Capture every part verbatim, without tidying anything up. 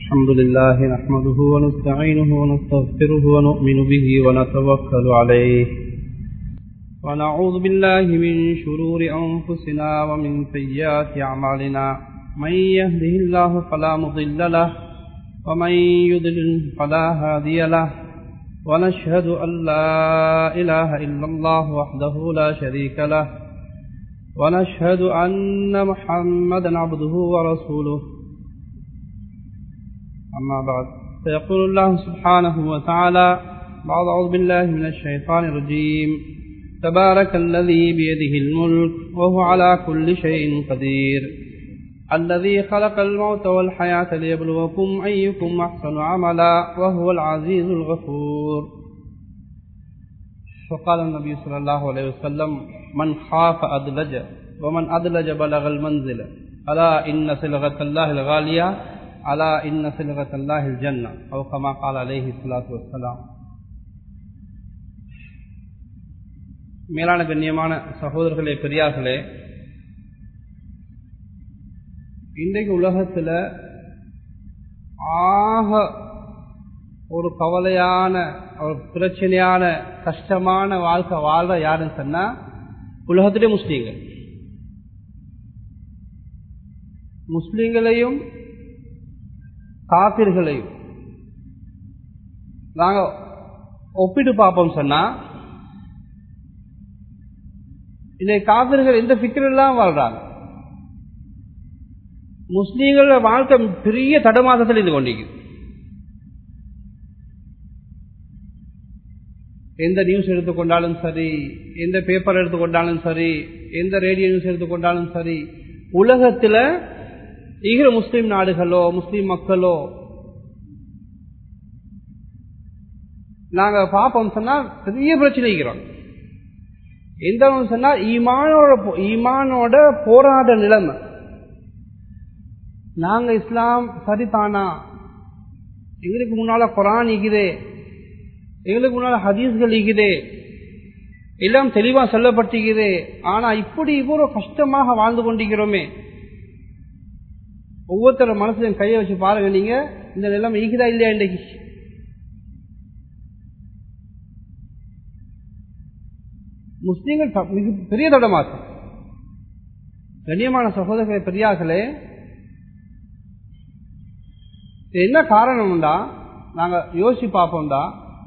الحمد لله نحمده ونستعينه ونستغفره ونؤمن به ونتوكل عليه ونعوذ بالله من شرور أنفسنا ومن سيئات أعمالنا من يهده الله فلا مضل له ومن يضلل فلا هادي له ونشهد أن لا إله إلا الله وحده لا شريك له ونشهد أن محمدا عبده ورسوله أما بعد فيقول الله سبحانه وتعالى بعد أعوذ بالله من الشيطان الرجيم تبارك الذي بيده الملك وهو على كل شيء قدير الذي خلق الموت والحياة ليبلوكم أيكم أحسن عملا وهو العزيز الغفور. فقال النبي صلى الله عليه وسلم من خاف أدلج ومن أدلج بلغ المنزل ألا إن صلغة الله الغالية ألا إن صلغة الله الجنة أو كما قال عليه الصلاة والسلام. மேலான கண்ணியமான சகோதரர்களே பெரியார்களே, இன்றைக்கு உலகத்தில் ஆக ஒரு கவலையான ஒரு பிரச்சனையான கஷ்டமான வாழ்க்கை வாழ்ற யாருன்னு சொன்னா உலகத்திலே முஸ்லீம்கள். முஸ்லீம்களையும் காபிர்களையும் நாங்க ஒப்பிட்டு பார்ப்போம் சொன்னா, இதை காபிர்கள் எந்த ஃபிக்ரெல்லாம் வாழ்றாங்க, முஸ்லீம்கள வாழ்க்கை பெரிய தடுமாற்றத்தில் இருந்து கொண்டிருக்குது. எந்த நியூஸ் எடுத்துக்கொண்டாலும் சரி, எந்த பேப்பர் எடுத்துக்கொண்டாலும் சரி, எந்த ரேடியோ நியூஸ் எடுத்துக்கொண்டாலும் சரி, உலகத்தில் ஈகிற முஸ்லீம் நாடுகளோ முஸ்லீம் மக்களோ நாங்க பார்ப்போம் சொன்னா பெரிய பிரச்சனை இருக்கிறோம். எந்த சொன்னா ஈமானோட ஈமானோட போராட நிலைமை. நாங்க இஸ்லாம் சரிதானா, எங்களுக்கு முன்னால குரான் இருக்குதே, எங்களுக்கு முன்னால ஹதீஸ்கள் இருக்குதே, எல்லாம் தெளிவா சொல்லப்பட்டிருக்குதே, ஆனா இப்படி இவ்வளவு கஷ்டமாக வாழ்ந்து கொண்டிருக்கிறோமே. ஒவ்வொருத்தர மனசுல கையை வச்சு பாருங்க, நீங்க இந்த நிலைமை ஈக்குதா இல்லையா? இன்றைக்கு முஸ்லீம்கள் மிக பெரிய தடமாற்றம். கண்ணியமான சகோதரர்களே பெரியார்களே, என்ன காரணம்டா நாங்க யோசிச்சு பார்ப்போம்டா,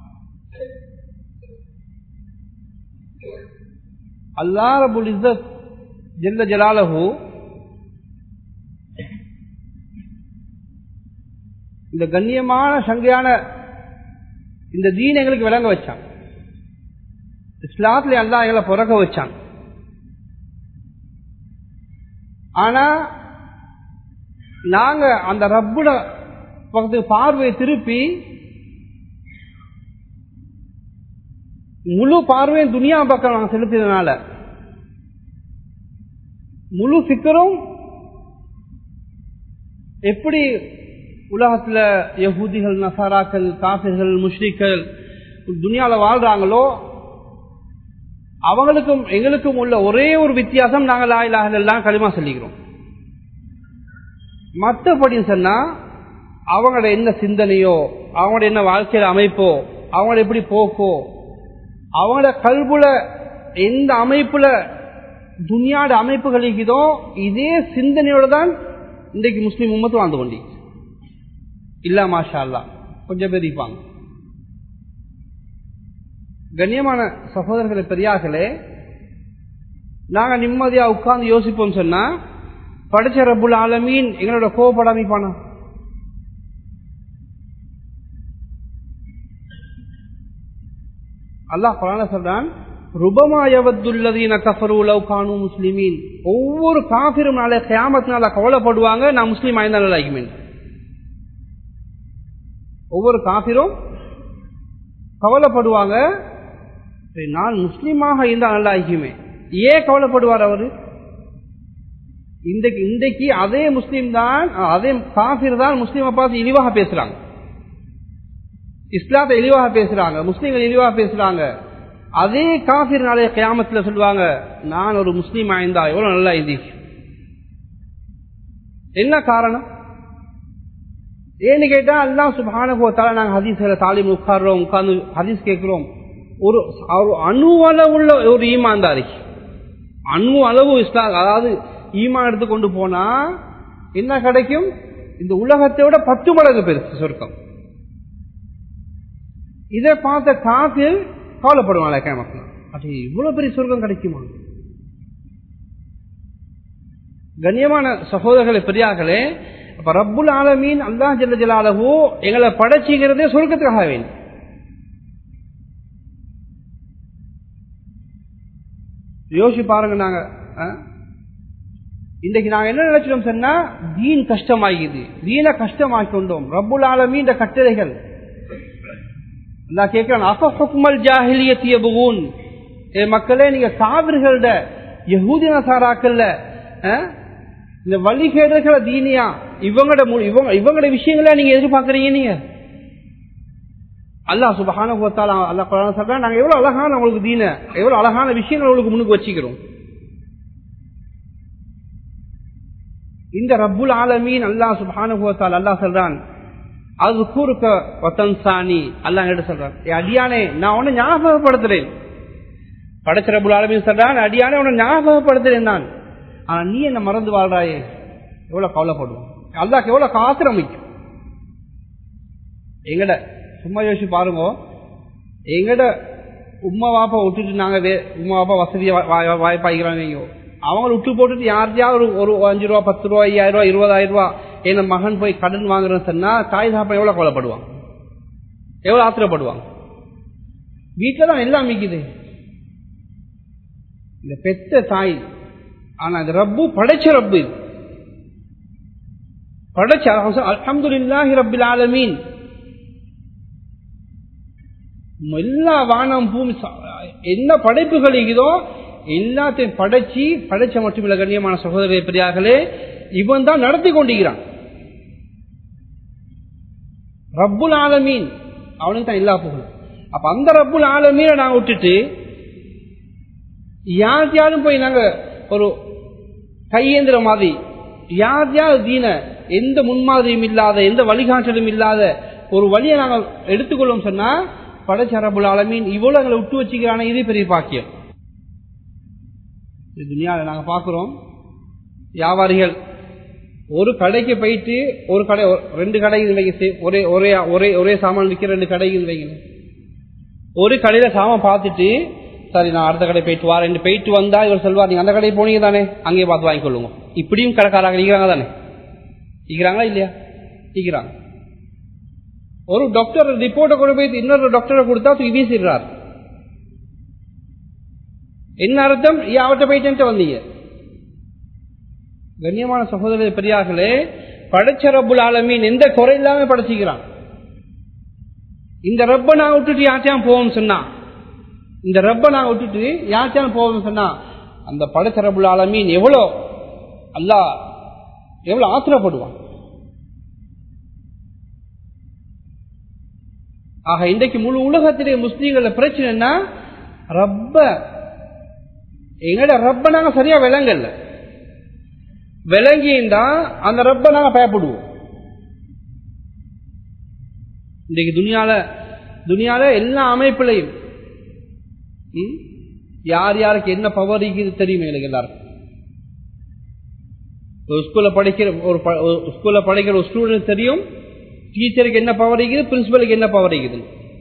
அல்லாஹ் ரப்புல் இஸ்ஸத் ஜல்ல ஜலாலுஹு இந்த கண்ணியமான சங்கையான இந்த தீன் எங்களுக்கு விளங்க வச்சான். இஸ்லாத்துல அல்லாஹ் எங்களை பிறக்க வச்சான். ஆனா நாங்க அந்த ரப்புட பக்கத்துக்கு பார்வையை திருப்பி முழு பார்வையும் துனியா பக்கம் நாங்க செலுத்தினால முழு சிக்கரும் எப்படி உலகத்துல யஹூதிகள், நசாராக்கள், காஃபிர்கள், முஷ்ரிக்கள் துனியால வாழ்றாங்களோ அவங்களுக்கும் எங்களுக்கும் உள்ள ஒரே ஒரு வித்தியாசம், நாங்கள் லா இலாஹ இல்லல்லாஹ் கலிமா சொல்லிக்கிறோம். மற்றபடி சொன்னா அவங்களோட என்ன சிந்தனையோ, அவங்களோட என்ன வாழ்க்கையில அமைப்போ, அவங்களோட எப்படி போக்கோ, அவங்களோட கல்புல எந்த அமைப்புல துனியாட அமைப்புகள் இருக்குதோ இதே சிந்தனையோட தான் இன்றைக்கு முஸ்லீம் உம்மத்து வாழ்ந்து கொண்டி இல்ல. மாஷா அல்லாஹ் கொஞ்சம் பேர் இருப்பாங்க. கண்ணியமான சகோதரர்களே பெரியார்களே, நாங்க நிம்மதியா உட்கார்ந்து யோசிப்போம் சொன்னா படைச்ச ரப்புல் ஆலமீன் எங்களோட கோபப்படாமிப்பானா? அல்லாஹ் குர்ஆன்ல சொல்றான், ருபமா யவத்துல்லதீன கஃபரு லவ் கானூ முஸ்லிமீன். ஒவ்வொரு காஃபிரும் நாளை கியாமத் நாள கவலைப்படுவாங்க, நான் முஸ்லீம் ஆயிருந்தா நல்லா இருக்குமே. ஒவ்வொரு காஃபிரும் கவலைப்படுவாங்க, நான் முஸ்லீமாக இருந்தா நல்லா இருக்குமே. ஏன் கவலைப்படுவார் அவரு? இன்றைக்கு இன்றைக்கு அதே முஸ்லீம் தான், அதே காஃபிர் தான் முஸ்லீமை பார்த்து இழிவாக பேசுறாங்க, இஸ்லாத்தை இழிவாக பேசுறாங்க, முஸ்லீம்கள் இழிவாக பேசுறாங்க. அதே காஃபிர் நாளைய கியாமத்துல சொல்லுவாங்க, நான் ஒரு முஸ்லீம் ஆயிருந்தா எவ்வளவு நல்லா இருந்துச்சு. என்ன காரணம்? ஏன்னு கேட்டா அல்லாஹ் சுப்ஹானஹு வ தஆலா நாங்க ஹதீஸ்ல தாலீம் உட்கார்றோம், உட்கார்ந்து ஹதீஸ் கேட்கிறோம். ஒரு அணு அளவுள்ள ஒரு ஈமான் தான் இருக்கு. அணு அளவு இஸ்லாம், அதாவது ஈமான் எடுத்து கொண்டு போனா என்ன கிடைக்கும்? இந்த உலகத்தை விட பத்து மடங்கு பெருசு சொர்க்கம். இதை பார்த்த காஃபிர் கவலைப்படுவாங்க, கேமக்கலாம் அது இவ்வளவு பெரிய சொர்க்கம் கிடைக்குமா? கண்ணியமான சகோதரர்களே, பெரியார்களே, அப்ப ரப்புல் ஆலமீன் அல்லாஹ் ஜல்ல ஜலாலுஹு எங்களை படைச்சிக்கிறதே சொர்க்கத்துக்காக வேண்டும். யோசிச்சு பாருங்க. நாங்க இன்றைக்கு நாங்க என்ன நினைச்சிட்டோம் சொன்னா, தீன் கஷ்டமாகிது, தீன கஷ்டமாக்கி கொண்டோம். ரப்புல் ஆலமீன் கட்டளைகள் அல்லாஹ் கேட்கிறான், அஃப ஹுக்மல் ஜாஹிலியத்தி யபூன், ஏ மக்களே, நீங்க காவிர்களோட யஹூதி நசாராக்கள்ல இந்த வழிகேடுகளை தீனியா இவங்களோட இவங்களோட விஷயங்கள நீங்க எதிர்பார்க்கறீங்க. நீங்க அல்லாஹ் சுப்ஹானஹு வ தஆலா அல்லாஹ் குர்ஆன்ல சொல்றான், நாங்க எவ்வளவு அழகான உங்களுக்கு தீன, எவ்வளவு அழகான விஷயங்களை உங்களுக்கு முன்னுக்கு வச்சுக்கிறோம். இந்த ரப்புல் ஆலமீன் அல்லாஹ் சுப்ஹானஹு வ தஆலா அல்லாஹ் சொல்றான், அஸ்குருக வ தன்சானி, அல்லாஹ் என்ன சொல்றான், ஏ அடியானே, நான் உன்னை ஞாபகப்படுத்துறேன். படைச்ச ரப்புல் ஆலமீன் சொல்றான், அடியானே, உன்னை ஞாபகப்படுத்துறேன் நான், ஆனா நீ என்ன மறந்து வாழ்றாயே. எவ்வளவு கவலைப்படுவோம், அல்லாஹ் எவ்வளவு காத்திரமிக்கும். எங்கட சும்மா யோசிச்சு பாருங்க, எங்கட உம்மா வாப்பா விட்டுட்டு நாங்க உம்மா வாப்பா வசதியை வாய்ப்பாய்க்கிறாங்க, அவங்களை விட்டு போட்டுட்டு யார்த்தையாவது ஒரு அஞ்சு ரூபா பத்து ரூபா ஐயாயிரம் ரூபா இருபதாயிரம் ரூபா என்ன மகன் போய் கடன் வாங்குறேன்னு சொன்னா தாய் தாப்பா எவ்வளவு கவலைப்படுவாங்க, எவ்வளவு ஆத்திரப்படுவாங்க. வீட்டுல தான் எல்லாம் மிக்குது, இந்த பெத்த தாய். ஆனா இந்த ரப்பு படைச்ச ரப்பு, படைச்ச அல்ஹம்துலில்லாஹி ரப்பில் ஆலமீன். எல்லா வானம் பூமி என்ன படைப்புகள் இருக்குதோ எல்லாத்தையும் படைச்சி படைச்ச மட்டும் இல்ல. கண்ணியமான சகோதரர்களே, பெரியார்களே, இவன் தான் நடத்தி கொண்டிருக்கிறான். ரப்புல் ஆலமீன் அவனுக்கு தான் எல்லா புகழும். அப்ப அந்த ரப்புல் ஆலமீனை நாங்க விட்டுட்டு யாரையாலும் போய் நாங்க ஒரு கையேந்திர மாதிரி யாரையாவது தீன எந்த முன்மாதிரியும் இல்லாத எந்த வழிகாட்டலும் இல்லாத ஒரு வழியை நாங்கள் எடுத்துக்கொள்ளும் சொன்னா, படைச்ச ரப்புல் ஆலமீன் இவ்வளவு எங்களை விட்டு வச்சுக்கிறான, இது பெரிய பாக்கியம். துனியாவில் நாங்க பாக்குறோம், வியாபாரிகள் ஒரு கடைக்கு போயிட்டு ஒரு கடை ரெண்டு கடைகள் வைங்க, ஒரே ஒரே ஒரே ஒரே சாமான் விற்கிற ரெண்டு கடைகள் வைங்க. ஒரு கடையில சாமான் பார்த்துட்டு, சரி நான் அடுத்த கடை போயிட்டு வா, ரெண்டு போயிட்டு வந்தா இவர் சொல்வார், நீங்க அந்த கடையை போனீங்க தானே, அங்கேயே பார்த்து வாங்கிக்கொள்ளுங்க. இப்படியும் கடைக்காரங்க இருக்கிறாங்க தானே, இருக்கிறாங்களா இல்லையா? இருக்கிறாங்க. ஒரு டாக்டர் ரிப்போர்ட்டை கொண்டு போய் இன்னொரு டாக்டரை கொடுத்தா தூக்கி வீசிடுறார். என்ன அர்த்தம்? அவர்கிட்ட போயிட்டு வந்தீங்க. கண்ணியமான சகோதரர் பெரியார்களே, படைச்ச ரப்புல் ஆலமீன் எந்த குறை இல்லாம படைச்சிக்கிறான். இந்த ரப்ப நான் விட்டுட்டு யாச்சான் போவோம் சொன்னா, இந்த ரப்ப நான் விட்டுட்டு யாச்சான் போவோம் சொன்னா, அந்த படைச்ச ரப்புல் ஆலமீன் எவ்வளவு அல்லாஹ் எவ்வளவு ஆத்திரப்படுவான். ஆக இன்றைக்கு முழு உலகத்திலே முஸ்லீம்கள பிரச்சனைனா, ரப்ப எங்கட ரப்ப நாங்க சரியா விளங்கல, விளங்கிண்டா அந்த ரப்ப நாங்க பயப்படுவோம். இன்றைக்கு துனியால துனியால எல்லா அமைப்புலையும் யார் யாருக்கு என்ன பவர் இருக்குது தெரியுமே எல்லாருக்கும். ஒரு ஸ்கூல்ல படிக்கிற ஒரு ஸ்கூல்ல படிக்கிற ஒரு ஸ்டூடெண்ட் தெரியும் டீச்சருக்கு என்ன பவர் இருக்குது, பிரின்சிபலுக்கு என்ன பவர் இருக்குது.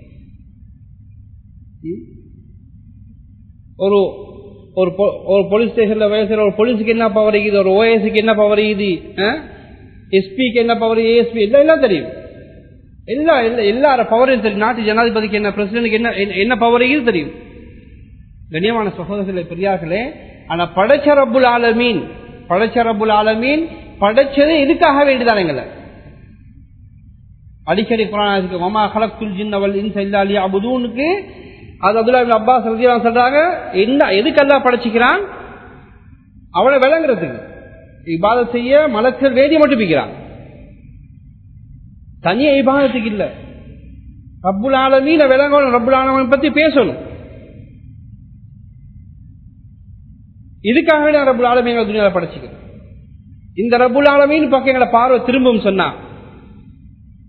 ஒரு ஒரு போலீஸ் ஸ்டேஷன்ல வேலை செய்யற ஒரு போலீஸுக்கு என்ன பவர் இருக்குது, ஒரு ஓஎஸ்க்கு என்ன பவர் இருக்குது, எஸ்பிக்கு என்ன பவர், ஏஎஸ்பி எல்லாம் எல்லாம் தெரியும். எல்லா எல்லார பவரையும் தெரியும். நாட்டு ஜனாதிபதிக்கு என்ன, பிரசிடென்ட்க்கு என்ன என்ன பவர் இருக்குது தெரியும். கண்ணியமான சகோதரர்களே பெரியார்களே, ஆனா படைச்ச ரப்புல் ஆலமீன் படைச்ச ரப்புல் ஆலமீன் படைச்சது இதுக்காக வேண்டியதானங்கள. அடிக்கடி குர்ஆனுக்கு வமா கலக்துல் ஜின்ன வல் இன்ஸ இல்லா லியஅபுதூனுக்கு அது அப்துல்லாஹ் இப்னு அப்பாஸ் ரலியல்லாஹு சொல்றாங்க, என்ன எதுக்கு அல்லாஹ் படைச்சிக்கிறான்? அவனை விளங்குறதுக்கு, இபாதத் செய்ய மலக்குகள் வேதியை மட்டும் பிக்கிறான், தனியா இபாதத்துக்கு இல்ல. ரப்புல் ஆலமீன விளங்கணும், ரப்புல் ஆலமீன் பத்தி பேசணும். இதுக்காக நான் ரப்புல் ஆலமீன் துனியால படைச்சிக்கிறேன். இந்த ரப்புல் ஆலமீன் பக்கம் எங்களை பார்வை திரும்பும் சொன்னா,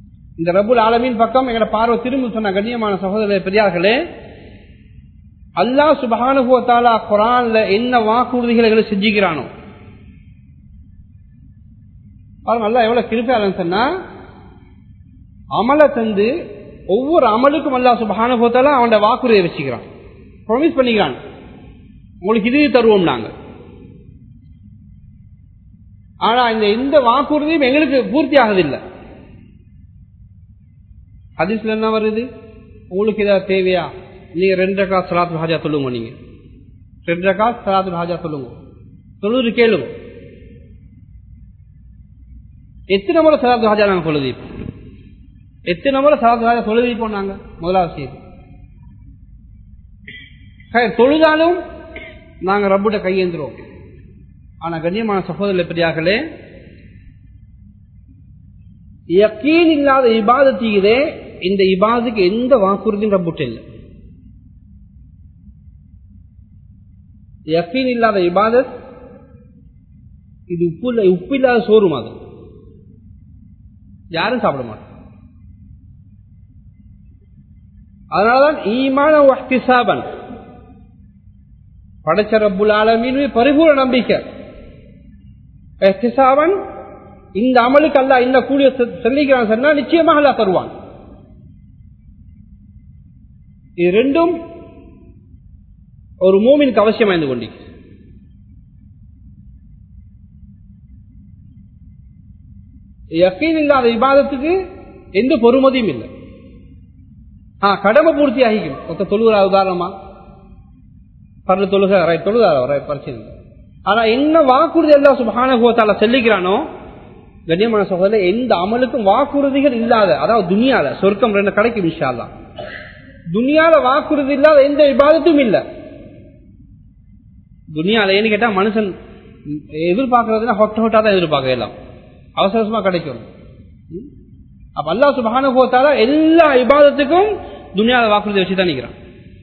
இந்த ரப்புல் ஆலமீன் பக்கம் எங்கட பார்வை திரும்ப சொன்ன கண்ணியமான சகோதர பெரியார்களே, அல்லாஹ் சுப்ஹானஹு வ தஆலா குர்ஆன்ல என்ன வாக்குறுதிகளை செஞ்சுக்கிறானோ பாருங்க. அல்லாஹ் எவ்வளவு கிருபையாளன் சொன்னா, அமலை தந்து ஒவ்வொரு அமலுக்கும் அல்லாஹ் சுப்ஹானஹு வ தஆலா அவனோட வாக்குறுதியை வச்சுக்கிறான், ப்ராமிஸ் பண்ணிக்கிறான், உங்களுக்கு இது தருவோம் நாங்க. ஆனா இந்த எந்த வாக்குறுதியும் எங்களுக்கு பூர்த்தி ஆகுதில்லை. ஹதீஸ்ல என்ன வருது, உங்களுக்கு ஏதாவது தேவையா, நீங்க ரெண்டு ரக்காத் ஸலாத்துல் ஹாஜா சொல்லுங்க, நீங்க ரெண்டு ரக்காத் ஸலாத்துல் ஹாஜா சொல்லுங்க, சொல்லுது கேளுங்க. எத்தனை முறை ஸலாத்துல் ஹாஜா நாங்க சொல்லுது, எத்தனை முறை ஸலாத்துல் ஹாஜா சொல்லுது போனாங்க. முதலாவது செய்தி தொழுதாலும் நாங்க ரப்புட கையேந்துறோம். ஆனா கண்ணியமான சகோதரர்களே பெரியார்களே, யக்கீன் இல்லாத இபாதத்தீதே, இந்த இபாதுக்கு எந்த வாக்குறுதியும் ரப்புட்ட இல்லை. யக்கீன் இல்லாத இபாதத் இது உப்பு உப்பு இல்லாத சோறு மாதிரி, யாரும் சாப்பிட மாட்டோம். அதனால்தான் ஈமான வஹ்திசாபன், படைச்ச ரப்புல் ஆலமீன் பரிபூர்ண நம்பிக்கை, இஹ்திசாபன் இந்த அமலுக்கு அல்லாஹ் என்ன கூலிய சொல்லிக்கிறான் சொன்னா நிச்சயமாக அல்லாஹ் தருவான். இது ரெண்டும் ஒரு மூமினுக்கு அவசியம் ஆய்ந்து கொண்டு யக்கீன் இல்லாத இபாதத்துக்கு எந்த பொறுமதியும் இல்லை. கடமை பூர்த்தி ஆகிக்கும். ஒருத்த தொழுகிறா, உதாரணமா பரல தொழுக ரைட் தொழுதார பிரச்சனை இல்லை. ஆனா என்ன வாக்குறுதி அல்லாஹ் சுப்ஹானஹு வ தஆலா சொல்லிக்கிறானோ கண்ணியமான சகோதரர்களே, எந்த அமலுக்கும் வாக்குறுதிகள் இல்லாத, அதாவது துனியால சொர்க்கம் ரெண்டு கிடைக்கும் இன்ஷா அல்லாஹ், துனியால வாக்குறுதி இல்லாத எந்த இபாதத்தும் இல்ல. துனியால ஏன்னு கேட்டா மனுஷன் எதிர்பார்க்கறதுனா ஹொட்ட ஹொட்டா தான் எதிர்பார்க்க, எல்லாம் அவசரமா கிடைக்கும். அப்ப அல்லாஹ் சுப்ஹானஹு வ தஆலா எல்லா இபாதத்துக்கும் துனியால வாக்குறுதி வச்சுதான் நிற்கிறான்.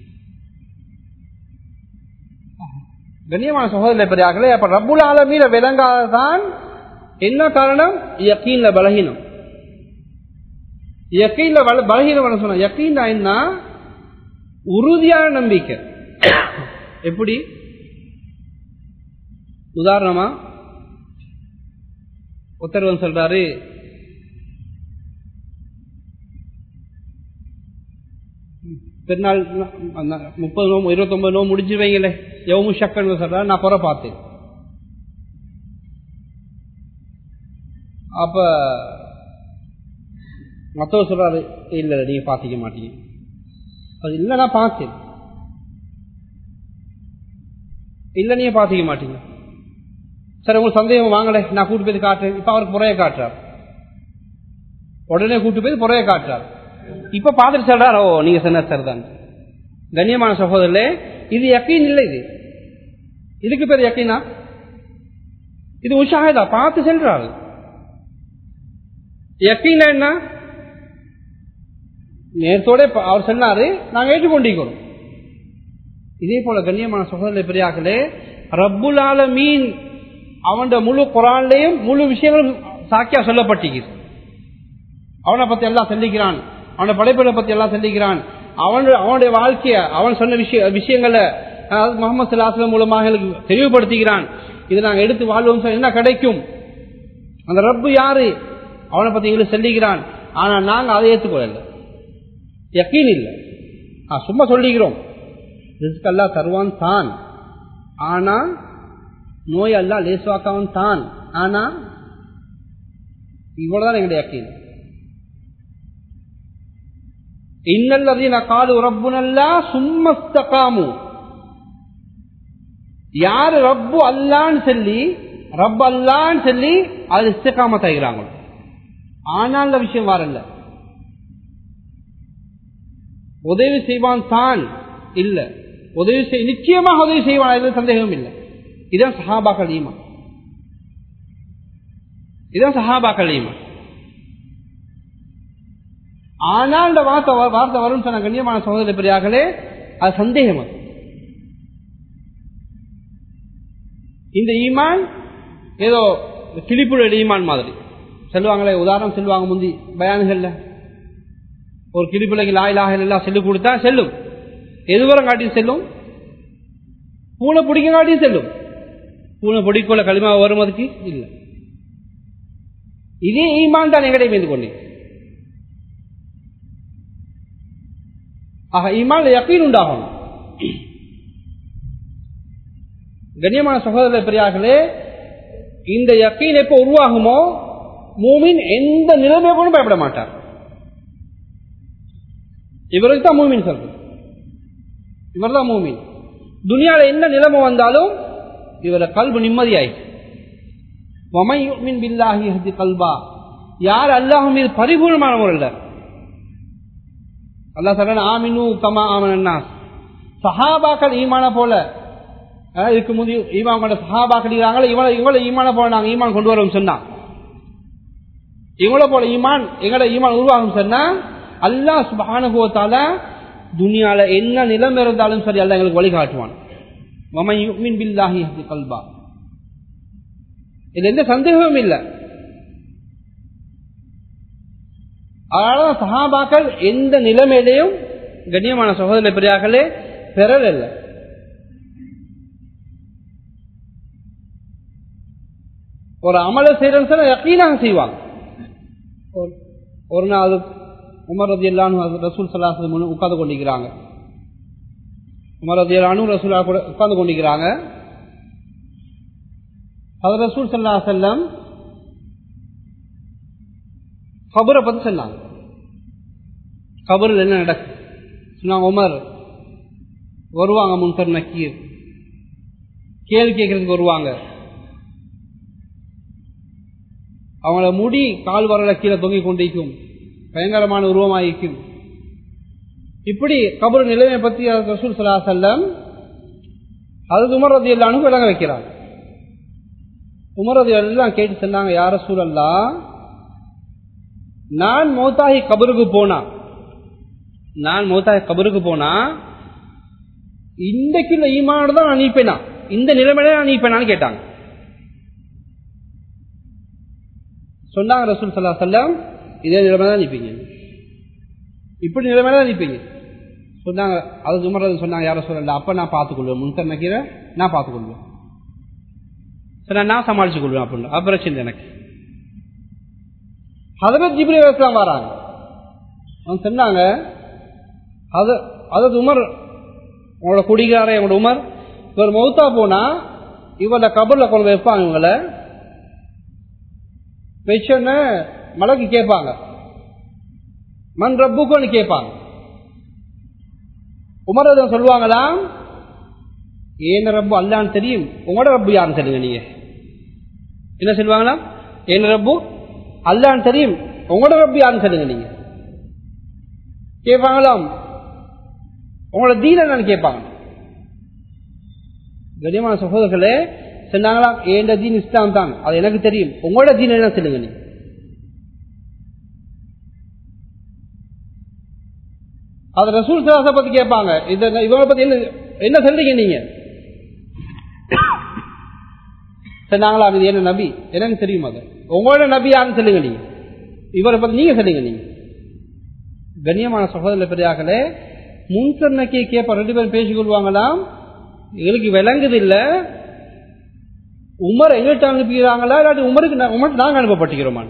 கண்ணியமான சகோதரர்களே பெரியார்களே, அப்ப ரப்புல் ஆலமீன விளங்காததான் என்ன காரணம்? யக்கீன்ல பலஹீனம். யக்கீன்ல பலஹீனம் சொன்ன யக்கீன் என்ன? உறுதியான நம்பிக்கை. எப்படி? உதாரணமா உத்தரவன் சொல்றாரு, பெருநாள் முப்பது நோம்பு இருபத்தி ஒன்பது நோம்பு முடிஞ்சு வைங்களே, யௌமு ஷக்கன்னு சொல்றாரு, நான் புற பார்த்தேன். அப்ப மத்தவர் சொல்றாரு, இல்ல நீங்க பாத்திக்க மாட்டீங்க. அது இல்ல நான் பார்த்தேன். இல்ல நீங்க பாத்திக்க மாட்டீங்க. சரி உங்களுக்கு சந்தேகம் வாங்கல, நான் கூட்டு போய் காட்டுறேன். இப்ப அவருக்கு புறைய காட்டுறார், உடனே கூட்டு போய் புறைய காட்டுறார். இப்ப பாத்துட்டு சொல்றாரு, ஓ நீங்க சொன்ன சரிதான். கண்ணியமான சகோதரர்களே, இது யக்கீன் இல்லை. இது இதுக்கு பேர் யக்கீனா? இது உஷாஹதா, பார்த்து சென்றாரு. யக்கீன் என்ன? நேரத்தோட அவர் சொன்னாரு, நாங்க ஏற்றுக்கொண்டிருக்கிறோம். இதே போல கண்ணியமான சகோதரர்களே பெரியார்களே, ரப்புல் ஆலமீன் அவன் முழு குர்ஆன்லயும் முழு விஷயங்களும் சாக்கியா சொல்லப்பட்டிருக்கிறது. அவனை பத்தி எல்லாம் சொல்லிக்கிறான், அவன படைப்புகளை பத்தி எல்லாம் சொல்லிக்கிறான், அவனுடைய வாழ்க்கைய அவன் சொன்ன விஷய விஷயங்களை முஹம்மது ஸல்லல்லாஹு அலைஹி வஸல்லம் மூலமாக தெளிவுபடுத்துகிறான். இதை நாங்க எடுத்து வாழ்வோம், என்ன கிடைக்கும், அந்த ரப்பு யாரு, அவனை பத்தி எங்களுக்கு சொல்லிக்கிறான். ஆனா நாங்க அதை ஏற்றுக்கொள்ள யக்கீன் இல்லை. சும்மா சொல்லிக்கிறோம், ரிஸ்க் அல்லாஹ் தருவான் தான், ஆனா நோய் அல்லாஹ் லேசுவாக்காவன் தான், ஆனா இவ்வளவுதான் எங்களுடைய யக்கீன். இன்னல்லதீன காலு ரப்புனல்லாஹ் சும்ம இஸ்தகாமு, யாரு ரப்பு அல்லாஹ்னு சொல்லி ரப்பு அல்லாஹ்னு சொல்லி அது இஸ்திகாமத் ஆகிறாங்க. ஆனால் விஷயம் வரல, உதவி செய்வான் தான் இல்ல, உதவி செய் நிச்சயமாக உதவி செய்வான், எதுவும் சந்தேகம் இல்லை. இதான் சஹாபாக்கள் ஈமான், இதான் சஹாபாக்கள் ஈமான். ஆனால் இந்த வார்த்தை வார்த்தை வரும் சொன்ன கண்ணியமான சகோதர பெரியார்களே, அது சந்தேகம். இந்த ஈமான் ஏதோ கிளிப்புள்ள ஈமான் மாதிரி சொல்லுவாங்களே, உதாரணம் சொல்லுவாங்க முந்தி பயான்கள்ல, ஒரு கிளி பிள்ளைக்கு லா இலாஹ இல்லல்லாஹ் சொல்லி கொடுத்தா செல்லும். எதுவரை காட்டி செல்லும்? பூனை பிடிக்க காட்டி செல்லும். பூனை பிடிக்கல களிமா வரும் அதுக்கு இல்ல. இதே ஈமான் தான் எங்கடைய மீது கொண்டு. ஆக ஈமான்ல யகீன் உண்டாகும். கண்ணியமான சகோதர பெரியார்களே, இந்த யகீன் எப்ப உருவாகுமோ மூமின் எந்த நிலைமை கூட பயப்பட மாட்டார். இவருக்கு தான் மூமின் சொல்றது. இவர் தான் மூமின். துனியால என்ன நிலைமை வந்தாலும் இவர கல்பு நிம்மதியாயிடுச்சு. வமன் யுமின் பில்லாஹி யஹ்தி கல்பா. யார் அல்லாஹ் மீது பரிபூர்ணமான முறையில் அல்லாஹ் சொல்றான் ஆமினு கமா ஆமனன் நாஸ். சஹாபாக்கள் ஈமான போல இதுக்கு முந்தைய ஈமான் கொண்ட சஹாபாக்கள் இருக்காங்களே இவளை இவளை ஈமான போல நாங்க ஈமான் கொண்டு வரோம் சொன்னா, இவளை போல ஈமான் எங்களோட ஈமான் உருவாகும் சொன்னா அல்லாஹ் சுப்ஹானஹு வ தஆலா துனியால என்ன நிலைமை இருந்தாலும் சரி அல்லாஹ் எங்களுக்கு வழிகாட்டுவான். வமன் யுமின் பில்லாஹி யஹ்தி கல்பா. இது எந்த சந்தேகமும் இல்லை. அதனால சஹாபாக்கள் எந்த நிலைமையிலையும் கண்ணியமான சகோதர பெரியார்களே பெறல. ஒரு அமல செய்யறன்னு யகீனாக செய்வாங்க. ஒரு நாள் உமர் ரலியல்லாஹு அன்ஹு ரசூல் ஸல்லல்லாஹு அலைஹி வஸல்லம் உட்கார்ந்து கொண்டிருக்கிறாங்க. உமர் ரலியல்லாஹு அன்ஹு ரசூல் உட்கார்ந்து கொண்டிருக்கிறாங்க. அது ரசூல் ஸல்லல்லாஹு அலைஹி வஸல்லம் கபரை பத்தி சொன்னாங்க. கபரில் என்ன நடக்கும் சொன்னாங்க. உமர் வருவாங்க, முன்கர் நக்கீர் கேள்வி கேட்கறதுக்கு வருவாங்க. அவங்கள முடி கால் வரல கீழே தொங்கிக் கொண்டிருக்கும், பயங்கரமான உருவமாயிருக்கும். இப்படி கபர் நிலைமை பத்தி ரசூல் ஸல்லல்லாஹு அலைஹி வஸல்லம் அது உமர் ரலியல்லாஹு அன்ஹு விளங்க வைக்கிறாங்க. உமர் ரலியல்லாஹு அன்ஹு கேட்டு சொன்னாங்க, யா ரசூலல்லாஹ், நான் மௌத்தாகி கபருக்கு போனா நான் மௌத்தாகி கபருக்கு போனா இன்றைக்குள்ள ஈமானோட தான் நான் நீப்பேனா, இந்த நிலைமையில நான் நீப்பேனான்னு கேட்டாங்க. சொன்னாங்க ரசூல் ஸல்லல்லாஹு அலைஹி வஸல்லம், இதே நிலைமையில தான் நீப்பீங்க, இப்படி நிலைமையில தான் நீப்பீங்க சொன்னாங்க. அது உமர் சொன்னாங்க, யா ரசூலல்லாஹ், அப்ப நான் பார்த்துக்கொள்வேன், முன்கர் நக்கீரை நான் பார்த்துக்கொள்வேன், சரி நான் சமாளிச்சு கொள்வேன் அப்படின்னு. அப்புறம் எனக்கு ஹதரத் ஜிப்ரீல் அலைஹிஸ்ஸலாம் வராங்க. அவங்க சொன்னாங்க, அது உமர் உங்களோட குடிகார எங்களோட உமர் இவர் மௌத்தா போனா இவரோட கபர்ல கொண்டு வைப்பாங்க. இவங்களை வச்சோன்னு மலக்கு கேட்பாங்க, மன் ரப்புக்குன்னு கேட்பாங்க. உமர் அதை சொல்லுவாங்களா, ஏன் ரப்பு அல்லான்னு தெரியும், உங்களோட ரப்பு யாருன்னு சொல்லுங்க. நீங்க என்ன சொல்லுவாங்களா, ஏன் ரப்பு அல்லான்னு தெரியும், உங்களோட ரப்பு யாருன்னு சொல்லுங்க. நீங்க கேட்பாங்களாம், உங்களோட தீன என்னன்னு கேட்பாங்க. கண்ணியமான சகோதரர்களே சொன்னாங்களா, ஏன் தீன் இஸ்லாம் தான், அது எனக்கு தெரியும், உங்களோட தீன என்ன சொல்லுங்க. நீங்க அது ரசூல் ஸல்லல்லாஹு பத்தி கேட்பாங்க, இவங்களை பத்தி என்ன என்ன சொல்றீங்க நீங்க சொன்னாங்களா, இது என்ன நபி என்னன்னு தெரியும், அது உங்களோட நபி யாருன்னு சொல்லுங்க. நீங்க இவரை பத்தி நீங்க சொல்லுங்க. நீங்க கண்ணியமான சகோதர பெரியார்களே, முன்கர்ணக்கே கேட்ப ரெண்டு பேரும் பேசிக் கொள்வாங்களாம். எங்களுக்கு விளங்குது இல்ல, உமர் எங்கள்கிட்ட அனுப்புகிறாங்களா இல்லாட்டி உமருக்கு உமருக்கு நாங்க அனுப்பப்பட்டுக்கிறோமா.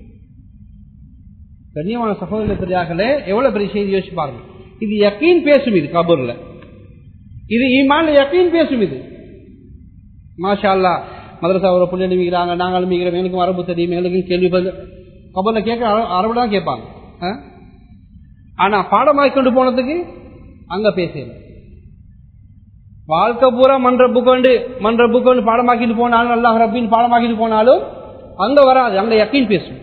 கண்ணியமான சகோதர பெரியார்களே, எவ்வளவு பெரிய செய்தி யோசிச்சு பாருங்க. இது யக்கீன் பேசும், இது கபூர்ல, இது ஈமான்ல யக்கீன் பேசும். இது மாஷா அல்லாஹ் மதரசா ஒரு புள்ளி அனுப்பிக்கிறாங்க, நாங்கள் அனுப்பிக்கிறோம், எங்களுக்கும் அரபு தெரியும், எங்களுக்கும் கேள்வி கபூர்ல கேட்க அரபு தான் கேட்பாங்க. ஆனா பாடமாக்கி கொண்டு போனதுக்கு அங்க பேசல. வாழ்க்கை பூரா மண் ரப்புக்கொண்டு மண் ரப்புக்கொண்டு பாடமாக்கிட்டு போனாலும், அல்லாஹ் ரப்பின்னு பாடமாக்கிட்டு போனாலும் அங்க வராது, அங்க யக்கீன் பேசும்.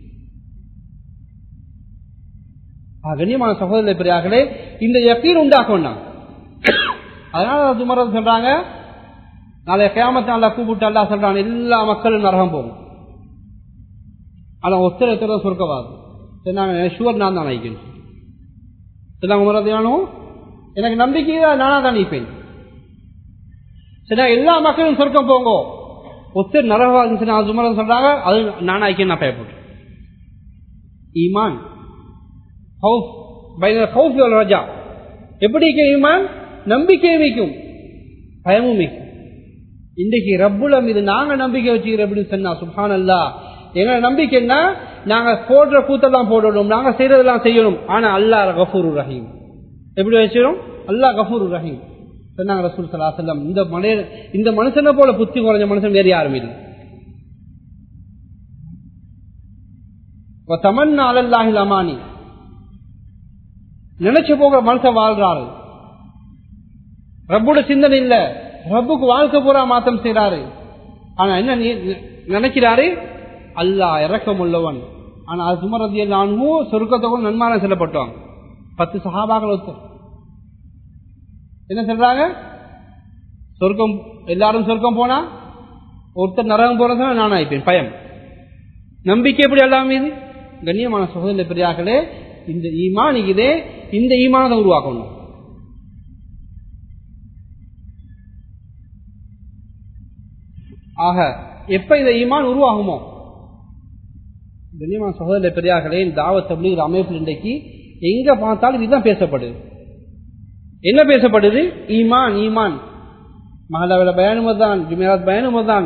கண்ணியமான சகோதர பெரியார்களே, இந்த யக்கீன் உண்டாக்கும். அதனால உமர் சொல்றாங்க, நாளை கியாமத் நாள்ல கூப்பிட்டு அல்லாஹ் சொல்றாங்க, எல்லா மக்களும் நரகம் போகும், ஆனா ஒருத்தர் ஒருத்தர் சொர்க்கவாது. ஷுவர் நான் தான் நினைக்கிறேன். உமரதியானும் எனக்கு நம்பிக்கை நானா தான் நினைப்பேன். சரி, எல்லா மக்களும் சொர்க்கம் போங்க, ஒருத்தர் நரகவாதி உமர் சொல்றாங்க, அது நானா ஐக்கியம் நான் பயப்பட்டேன். ஈமான் ஹவுஃப் பைனல் ஹவுஃப் வல் ரஜா. எப்படி ஈமான்? நம்பிக்கை வைக்கும், பயமும் வைக்கும். இன்றைக்கு ரப்புல மீது நாங்க நம்பிக்கை வச்சுக்கிறோம் அப்படின்னு சொன்னா சுப்ஹானல்லாஹ். எங்க நம்பிக்கைன்னா நாங்க போடுற கூத்தெல்லாம் போடணும், நாங்க செய்யறதெல்லாம் செய்யணும். ஆனா அல்லாஹ் கஃபூருர் ரஹீம். எப்படி வச்சிரும்? அல்லாஹ் கஃபூருர் ரஹீம் சொன்னாங்க ரசூல் ஸல்லல்லாஹு அலைஹி வஸல்லம். இந்த மனித இந்த மனுஷனை போல புத்தி குறைஞ்ச மனுஷன் வேறு யாரும் இல்லை. தமன்னா அலல்லாஹில் அமானி, நினைச்சு போகிற மனுஷன் வாழ்றாரு, ரப்போட சிந்தனை இல்ல, ரப்புக்கு வாழ்க்கை பூரா மாத்தம் செய்யறாரு. ஆனா என்ன நினைக்கிறாரு? அல்லாஹ் இரக்கம் உள்ளவன். ஆனா அது உமர் ரலியல்லாஹு அன்ஹு சொர்க்கத்துக்கு நன்மாராயம் செல்லப்பட்டாங்க. பத்து சஹாபாக்கள் ஒருத்தர் என்ன சொல்றாங்க? சொர்க்கம் எல்லாரும் சொர்க்கம் போனா ஒருத்தர் நரகம் போறதா நான் ஆயிப்பேன். பயம், நம்பிக்கை எப்படி அல்லா மீது? கண்ணியமான சகோதர பெரியார்களே, இந்த ஈமான் இதே, இந்த ஈமானதை உருவாக்கணும். ஆக எப்ப இந்த ஈமான் உருவாகுமோ, கண்ணியமான சகோதர பெரியார்களே, தாவத் தப்லீக் அமைப்பில் இன்றைக்கு எங்க பார்த்தாலும் இதுதான் பேசப்படுது. என்ன பேசப்படுது? ஈமான் ஈமான். மஹல்லாவில பயானும் தான், ஜுமியாத் பயானும் தான்.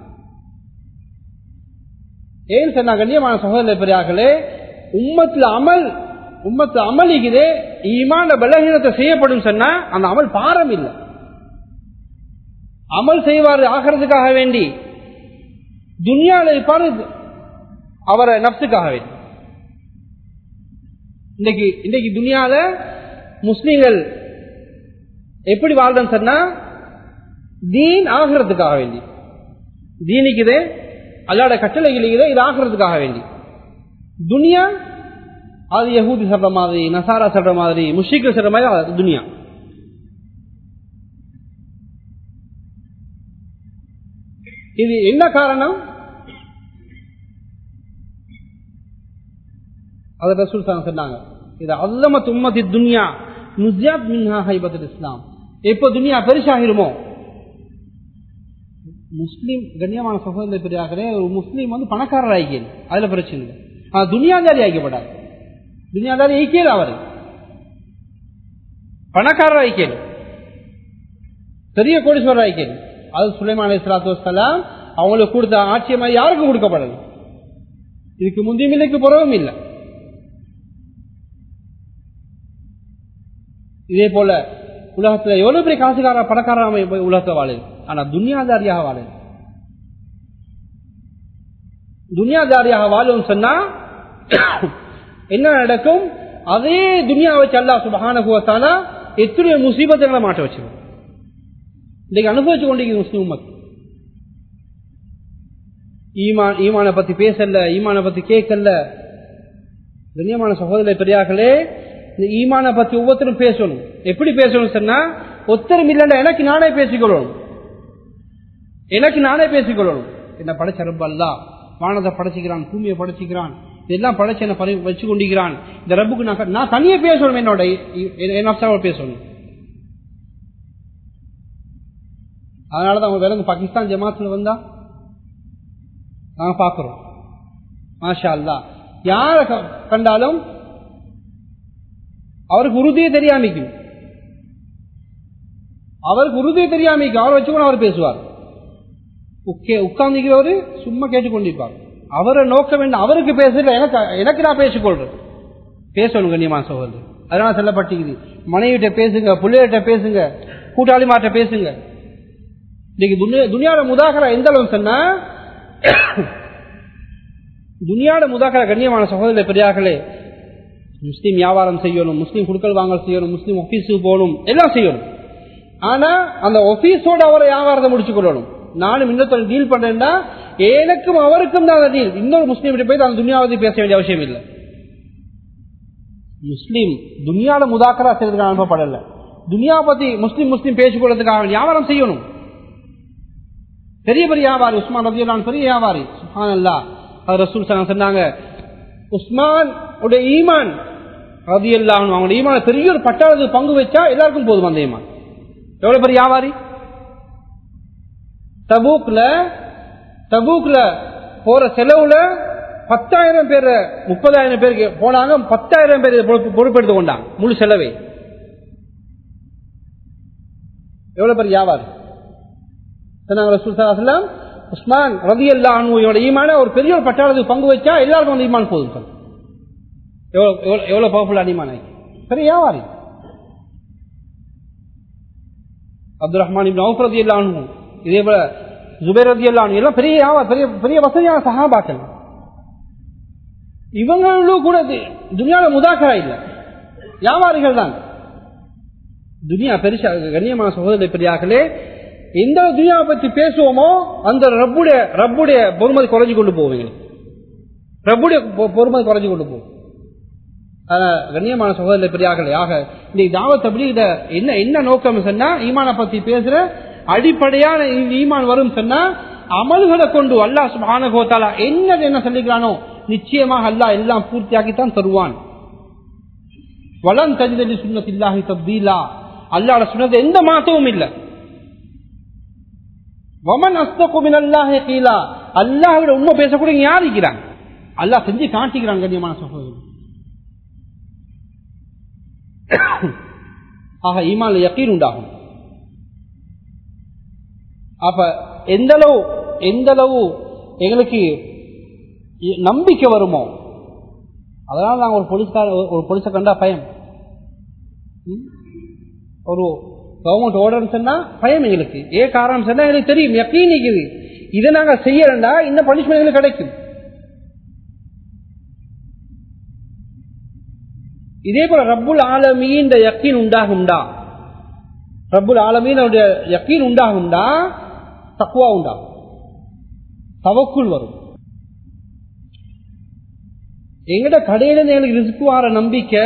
ஏன் சொன்னா கண்ணியமான சகோதர பெரியார்களே, உம்மத்துல அமல் உம்மத்துல அமல் இருக்குதே, ஈமான பலகீனத்தை செய்யப்படும் சொன்னா அந்த அமல் பாரம் இல்லை. அமல் செய்வார் ஆகிறதுக்காக வேண்டி, துன்யால இருப்பாரு அவரை நப்சுக்காக வேண்டி. இன்னைக்கு இன்னைக்கு துன்யால முஸ்லீம்கள் எப்படி வாழ்றன்னு சொன்னா தீன் ஆகிறதுக்காக வேண்டி, தீனிக்குதே அல்லாட கட்டளைகளுக்குதே இது ஆகிறதுக்காக வேண்டி. துனியா அது யஹூதி சொல்ற மாதிரி, நசாரா சொல்ற மாதிரி, முஷ்ரிக்கள் சொல்ற மாதிரி துனியா. இது என்ன காரணம்? அது ரசூல் சொன்னாங்க, இது அல்லமத் உம்மத்தி துன்யா நுஸியத் மின்ஹா ஹைபத்துல் இஸ்லாம். எப்போ துனியா பெருசாகிருமோ, முஸ்லீம் கண்ணியமான சகோதர பெரியார்களே, ஒரு முஸ்லீம் வந்து பணக்காரர் ஆகிக்கேன், அதுல பிரச்சனை இல்லை. ஆனா துனியாதாரி ஆக்கப்படாது. துனியாதாரி ஐக்கியல், அவர் பணக்காரர் ஆகிக்கேன், பெரிய கோடீஸ்வரர் ஆகிக்கேன். அது சுலைமான் அலைஹிஸ்ஸலாத்து வஸ்ஸலாம் அவங்களுக்கு கொடுத்த ஆட்சியமா யாருக்கும் கொடுக்கப்படல. இதுக்கு முந்தைய மில்லைக்கு புறவும் இல்லை. இதே போல உலகத்துல எவ்வளவு பெரிய காசுக்கார பணக்கார உலகத்தை வாழு, ஆனா துன்யாதாரியாக வாழு. துன்யாதாரியாக வாழும் சொன்னா என்ன நடக்கும்? அதே துன்யா வச்சு அல்லாஹ் சுப்ஹானஹு வ தஆலா எத்தனை முசீபத்துகளை மாட்ட வச்சிருக்கோம். இன்னைக்கு அனுபவிச்சு கொண்டிருக்கிற முஸ்லிம் உம்மத் ஈமான் ஈமான பத்தி பேசல, ஈமான பத்தி கேட்கல. கண்ணியமான சகோதர பெரியார்களே, இந்த ஈமான பத்தி ஒவ்வொருத்தரும் பேசணும். எப்படி பேசணும் சொன்னா, ஒத்தரும் இல்லைன்னா எனக்கு நானே பேசிக்கொள்ளணும், எனக்கு நானே பேசிக்கொள்ளணும். என்ன படைச்ச ரப்ப அல்லாஹ் வானத்தை படைச்சிக்கிறான், பூமியை படைச்சிக்கிறான், இதெல்லாம் படைச்சு என்ன வச்சு கொண்டிருக்கிறான். இந்த ரப்புக்கு நான் நான் தனியே பேசணும், என்னோட என்ன பேசணும். அதனாலதான் அவங்க விலங்கு பாகிஸ்தான் ஜமாத்துல வந்தா நாங்க பாக்குறோம். மாஷா அல்லாஹ், யார கண்டாலும் அவருக்கு உறுதியே தெரியாமிக்கும், அவருக்கு உறுதியை தெரியாமிக்கும், அவரை வச்சுக்கணும் அவர் பேசுவார். உட்கார்ந்துக்கிறவரு சும்மா கேட்டுக்கொண்டிருப்பார். அவரை நோக்க வேண்டும், அவருக்கு பேசல, எனக்கு எனக்கு நான் பேசிக்கொள்றேன். பேசணும் கண்ணியமான சகோதரர். அதனால சொல்லப்பட்டிருக்குது, மனைவிட்ட பேசுங்க, பிள்ளைகிட்ட பேசுங்க, கூட்டாளி மாட்ட பேசுங்க. இன்னைக்கு துனியாட முதாகரா எந்த அளவு சொன்னா, துனியாட முதாகரா கண்ணியமான சகோதர பெரியார்களே, முஸ்லீம் வியாபாரம் செய்யணும், முஸ்லீம் குடுக்கல் வாங்கல் செய்யணும், முஸ்லீம் ஆபீஸுக்கு போகணும், எல்லாம் செய்யணும். ஆனா அந்த ஆபீஸோட அவரை வியாபாரத்தை முடிச்சு கொள்ளணும். நானும் இன்னொருத்தர் டீல் பண்றேன்னா எனக்கும் அவருக்கும் தான் டீல். இன்னொரு முஸ்லீம் போய் அந்த துனியாவை பேச வேண்டிய அவசியம் இல்லை. முஸ்லீம் துனியாட முதாக்கரா செய்யறதுக்கு அனுப்பப்படல. துனியா பத்தி முஸ்லீம் முஸ்லீம் பேசிக்கொள்றதுக்காக வியாபாரம் செய்யணும். பெரிய பெரிய வியாபாரி உஸ்மான் ரலியல்லாஹு பெரிய வியாபாரி, சுப்ஹானல்லாஹ். அது ரசூல் சொன்னாங்க, உஸ்மான் உடைய ஈமான் ரலியல்லாஹு அன்ஹு அவங்களுடைய ஈமான பெரிய ஒரு பட்டாளத்துக்கு பங்கு வச்சா எல்லாருக்கும் போதும் அந்த ஈமான். எவ்வளவு பெரிய வியாபாரி. தபூக்ல தபூக்ல போற செலவுல பத்தாயிரம் பேர் முப்பதாயிரம் பேருக்கு போனாங்க, பத்தாயிரம் பேர் பொறுப்பெடுத்துக் கொண்டாங்க முழு செலவை. எவ்வளவு பேர் வியாபாரம் உஸ்மான் ரலியல்லாஹு அன்ஹு ஈமான ஒரு பெரிய ஒரு பட்டாளத்துக்கு பங்கு வச்சா எல்லாருக்கும் வந்து ஈமான் போதும். எவ்வளவு பவர்ஃபுல் ஈமான் பெரிய வியாபாரி. அப்துல் ரஹ்மான் இப்னு அவுஃப் ரலியல்லாஹு அன்ஹு, இதே போல ஜுபைர் ரலியல்லாஹு அன்ஹு எல்லாம் பெரிய பெரிய பெரிய வசதியான சஹாபாக்கள். இவங்களும் கூட துனியால முதாக்கரா இல்ல, வியாபாரிகள் தான். துனியா பெருசா கண்ணியமான சகோதரரை பெரியார்களே, எந்த துனியாவை பற்றி பேசுவோமோ அந்த ரப்புடைய ரப்புடைய பொறுமதி குறைஞ்சு கொண்டு போவீங்க, ரப்புடைய பொறுமதி குறைஞ்சு கொண்டு போவோம். கண்ணியமான சகோதரரை பெரியார்களே, ஆக இந்த தாவத் தப்லீக் என்ன என்ன நோக்கம் சொன்னா, ஈமானை பத்தி பேசுற அடிப்படையான ஈமான் வரும் சொன்னா அமல்களை கொண்டு அல்லாஹ் சுப்ஹானஹு வ தஆலா என்ன என்ன சொல்லிக்கிறானோ நிச்சயமாக அல்லாஹ் எல்லாம் பூர்த்தியாக்கித்தான் தருவான். வலன் தஜித லி சுன்னத்தில்லாஹி தப்தீலா, அல்லாஹ்வுடைய சுன்னத் எந்த மாற்றமும் இல்லை. வமன் அஸ்தகு மினல்லாஹி கீலா, அல்லாஹ்வுடைய உண்மை பேசக்கூடிய யார் இருக்கிறாங்க? அல்லாஹ் செஞ்சு காட்டிக்கிறான். கண்ணியமான சகோதரர், ஆக ஈமான்ல யகீன் உண்டாகும். அப்ப எந்த அளவு எந்த அளவு எங்களுக்கு நம்பிக்கை வருமோ, அதனால நாங்க ஒரு போலீஸ்கார ஒரு போலீஸை கண்டா பயம், ஒரு கவர்மெண்ட் ஆர்டர் சொன்னா பயம் எங்களுக்கு. ஏ காரணம் சொன்னா எங்களுக்கு தெரியும், யகீன் இருக்குது, இதை நாங்க செய்யறா இந்த பனிஷ்மெண்ட் எங்களுக்கு கிடைக்கும். இதே போல ரப்புல் ஆலமீன் யகீன் உண்டாகும்டா, ரப்புல் ஆலமீன் யகீன் உண்டாகும்டா தக்வா உண்டாகும், தவக்குல் வரும். எங்கட கடையில எங்களுக்கு ரிஸ்க் வர நம்பிக்கை,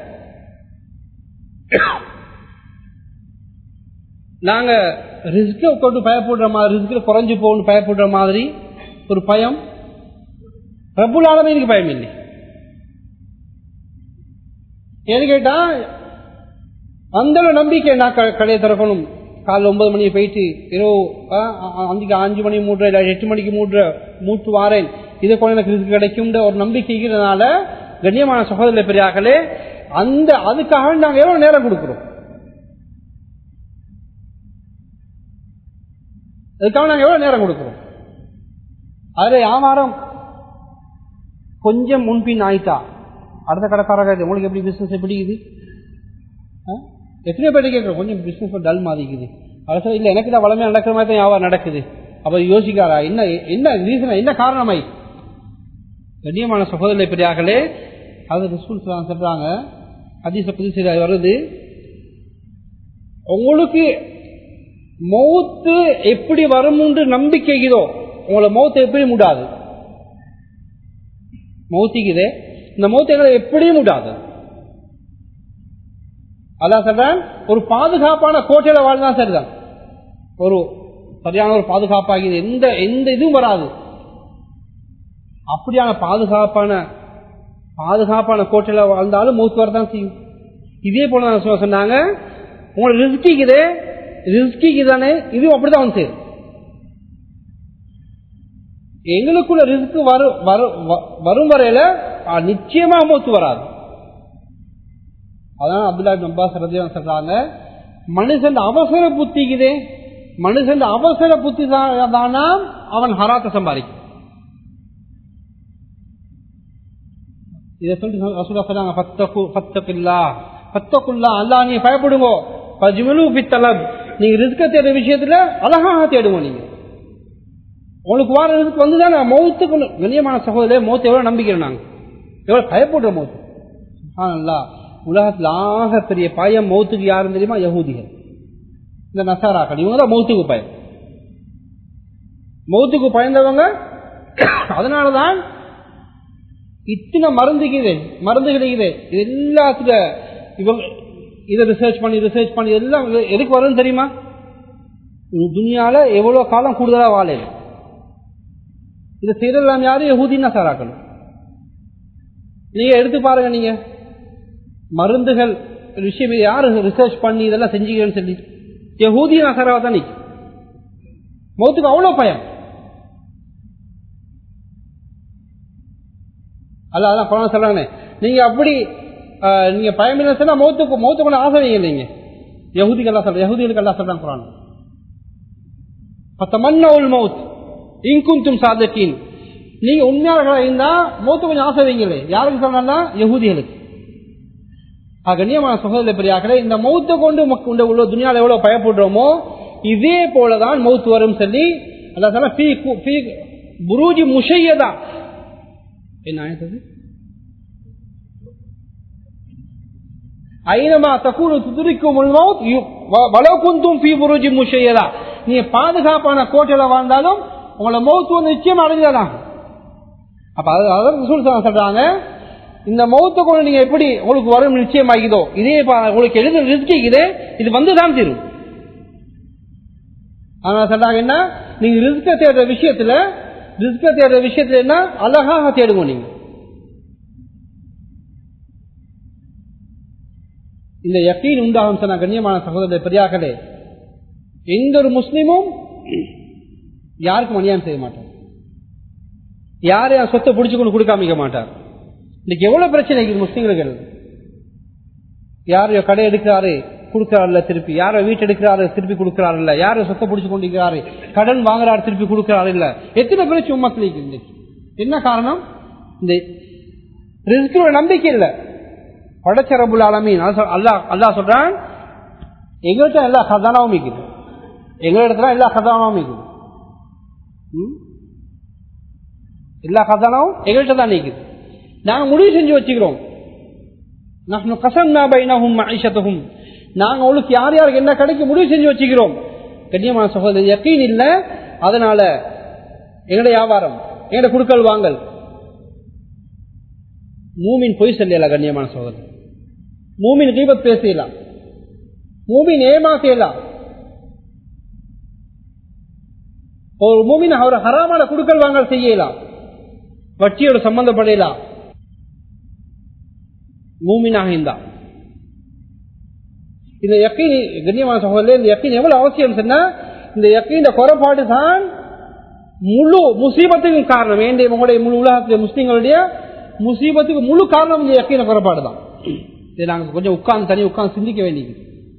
நாங்க ரிஸ்க கொண்டு பயப்படுற மாதிரி, ரிஸ்க் குறைஞ்சு போகணும் பயப்படுற மாதிரி ஒரு பயம். ரப்புல் ஆலமீனுக்கு பயம் இல்லை. ஏன்னு கேட்டா அந்த நம்பிக்கை நான் கடையை திறக்கணும், காலைல ஒன்பது மணிக்கு போயிட்டு இரவு அன்றைக்கு அஞ்சு மணி மூடுற இல்லை எட்டு மணிக்கு மூடுற மூட்டு வாரேன், இதை போல எனக்கு ரிஸ்க் கிடைக்கும் ஒரு நம்பிக்கைக்கிறதுனால கண்ணியமான சகோதரர் பெரியார்களே, அந்த அதுக்காக நாங்க எவ்வளவு நேரம் கொடுக்கிறோம், அதுக்காக நாங்க எவ்வளவு நேரம் கொடுக்கிறோம். அதுல வியாபாரம் கொஞ்சம் முன்பின் ஆயிட்டா அடுத்த கடைக்காரங்க உங்களுக்கு எப்படி பிசினஸ் எப்படி இருக்குது, எத்தனை பேர் கேட்கிறோம் கொஞ்சம் பிசினஸ் டல் மாதிரிக்குது, அரசு இல்ல எனக்கு தான் வளமையா நடக்கிற மாதிரி தான் வியாபாரம் நடக்குது. அப்ப யோசிக்காரா என்ன என்ன ரீசன், என்ன காரணமாய்? கண்ணியமான சகோதரர்களை பெரியார்களே, அது ரசூல் சொல்றாங்க, ஹதீஸ் புதுசு வருது, உங்களுக்கு மௌத்து எப்படி வரும் நம்பிக்கைக்குதோ உங்களை மௌத்து எப்படி மூடாது. மௌத்திக்குதே இந்த மௌத்தை எப்படியும் மூடாது. அல்லாஹ் சொல்றான், ஒரு பாதுகாப்பான கோட்டையில வாழ்ந்தான் சரிதான், ஒரு சரியான ஒரு பாதுகாப்பாக எந்த எந்த இதுவும் வராது. அப்படியான பாதுகாப்பான பாதுகாப்பான கோட்டையில வாழ்ந்தாலும் மௌத்து வரதான் செய்யும். இதே போல சொன்னாங்க, உங்களை ரிஸ்கிக்குதே ரிஸ்கிக்கு தானே இதுவும் அப்படிதான் வந்து சேரும். எங்களுக்குள்ள ரிஸ்க் வரும் வரையில நிச்சயமா மௌத்து வராது. அதான் அப்துல்லா இப்னு அப்பாஸ் ரலியல்லாஹு சொல்றாங்க, மனுஷன் அவசர புத்திக்குதே, மனுஷன் அவசர புத்தி தானா அவன் ஹராத்தை சம்பாதிக்கும். இதை சொல்லி ரசூலுல்லாஹ் சொன்னாங்க, ஃபத்தகுல்லாஹ் ஃபத்தகுல்லாஹ், அல்லாஹ் நீங்க பயப்படுங்க, ஃபஜ்மிலு பித்தலப், நீங்க ரிஸ்க தேடுற விஷயத்துல அழகாக தேடுவோம். நீங்க உங்களுக்கு வார ரிஸ்க் வந்துதானே மௌத்துக்கு. கண்ணியமான சகோதரே, மௌத்து எவ்வளவு நம்பிக்கிறோம், நாங்க எவ்வளவு பயப்படுற மௌத்து. சுப்ஹானல்லாஹ், உலகத்தில் ஆக பெரிய பயம் மௌத்துக்கு யாரும் தெரியுமா? யஹூதிகள், இந்த நசாராக்கள், இவங்க தான் மௌத்துக்கு பயம். மௌத்துக்கு பயந்தவங்க. அதனாலதான் இத்தனை மருந்துக்குது மருந்துகள் இது எல்லாத்துல இவங்க இதை ரிசர்ச் பண்ணி ரிசர்ச் பண்ணி எல்லாம் எதுக்கு வரும்னு தெரியுமா? துனியால எவ்வளவு காலம் கூடுதலா வாழையில இதை செய்யலாம் யாரும் யஹூதின்னா சாராக்கணும். நீங்க எடுத்து பாருங்க, நீங்க மருந்துகள் விஷயம் யாரு ரிசர்ச் பண்ணி இதெல்லாம் செஞ்சீங்கன்னு சொல்லி யஹூதி நசராவா தான் நிற்கும். மௌத்துக்கு அவ்வளவு பயம். அல்ல அதான் குரான் சொல்றானே, நீங்க அப்படி நீங்க பயமில்லை சொன்னா மௌத்துக்கு மௌத்து கொண்டு ஆசை வைங்க. நீங்க யஹூதிகள் எல்லாம் சொல்ற யஹூதிகளுக்கு எல்லாம் சொல்றாங்க குரான், பத்தமன்னவுல் மௌத் இன் குன்தும் சாதிகீன், நீங்க உண்மையாளர்களா இருந்தா மௌத்து கொஞ்சம் ஆசை வைங்களே. யாருக்கு சொன்னா? யஹூதிகளுக்கு. கண்ணியமான சகோதரர்களே பெரியார்களே, இந்த மௌத்தை கொண்டு உள்ள துனியால எவ்வளவு பயப்படுறோமோ இதே போலதான் மௌத் வரும் சொல்லி அல்லாஹ் தஆலா ஃபீ ஃபீ புரூஜி முஷையதா என்ன ஆயத்து, ஐனமா தகூனு துத்ரிக்குமுல் மௌத் வலவ் குன்தும் ஃபீ புரூஜி முஷையதா, நீங்க பாதுகாப்பான கோட்டையில வாழ்ந்தாலும் உங்களோட மௌத் வந்து நிச்சயம் அடைஞ்சாதான். அப்ப அதான் ரசூல் சொல்றாங்க, இந்த மௌத்தை கொண்டு நீங்க எப்படி உங்களுக்கு வரும் நிச்சயமாகிதோ இதே உங்களுக்கு எழுத ரிஸ்கிக்குதே இது வந்துதான் தீரும். ஆனா சொல்றாங்க என்ன, நீங்க ரிஸ்க தேடுற விஷயத்துல ரிஸ்க தேடுற விஷயத்துல என்ன அழகாக தேடுவோம். நீங்க இந்த யக்கீன் உண்டாகும் சொன்ன கண்ணியமான சகோதரர் பெரியார்களே, எந்த ஒரு முஸ்லிமும் யாருக்கும் அநியாயம் செய்ய மாட்டார், யாரையும் சொத்தை பிடிச்சு கொண்டு கொடுக்காமிக்க மாட்டார். இன்னைக்கு எவ்வளவு பிரச்சனை முஸ்லிம்கள், யாரையோ கடை எடுக்கிறாரு கொடுக்கிறாருல திருப்பி, யாரோ வீட்டு எடுக்கிறாரு திருப்பி கொடுக்கிறாரு இல்ல, யாரோ சொத்தை பிடிச்சு கொண்டிருக்கிறாரு கடன் வாங்குறாரு திருப்பி கொடுக்கிறாரு இல்ல, எத்தனை பிரச்சனை உம்மத்துல இன்னைக்கு. என்ன காரணம்? இந்த ரிஸ்கோட நம்பிக்கை இல்ல. படைச்ச ரப்புல் ஆலமீன் அல்லாஹ் அல்லாஹ் சொல்றான், எங்கள்கிட்ட எல்லா கதானாவும் இருக்குது, எங்களிடத்துல எல்லா கதானாவும் இருக்குது, எல்லா கதானாவும் எங்கள்கிட்ட தான் இருக்குது. நாங்க முடிவு செஞ்சு வச்சுக்கிறோம், நாங்க உங்களுக்கு யார் யாருக்கு என்ன கிடைக்கும் முடிவு செஞ்சு வச்சுக்கிறோம். கண்ணியமான சகோதரர், யக்கீன் இல்ல, அதனால எங்களுடைய வியாபாரம் எங்களுடைய குடுக்கல் வாங்கல். மூமின் பொய் சொல்லலாம் கண்ணியமான சகோதரர், மூமின் கீபத் பேசலாம், மூமின் ஏமாத்தலாம், ஒரு மூமின் அவர் ஹராமான குடுக்கல் வாங்கல் செய்யலாம், வட்டியோட சம்பந்தப்படலாம். மூமினாக இருந்தா இந்த யக்கீன் கண்ணியமான சகோதரர்களே, இந்த யக்கீன் எவ்வளவு அவசியம் சொன்னா, இந்த யக்கீன் குறைபாடு தான் முழு முசீபத்துக்கும் காரணம். வேண்டிய உங்களுடைய முழு உலகத்திய முஸ்லிம்களுடைய முசீபத்துக்கு முழு காரணம் இந்த யக்கீன் குறைபாடு தான். இதை நாங்கள் கொஞ்சம் உட்கார்ந்து தனி உட்கார்ந்து சிந்திக்க வேண்டியது.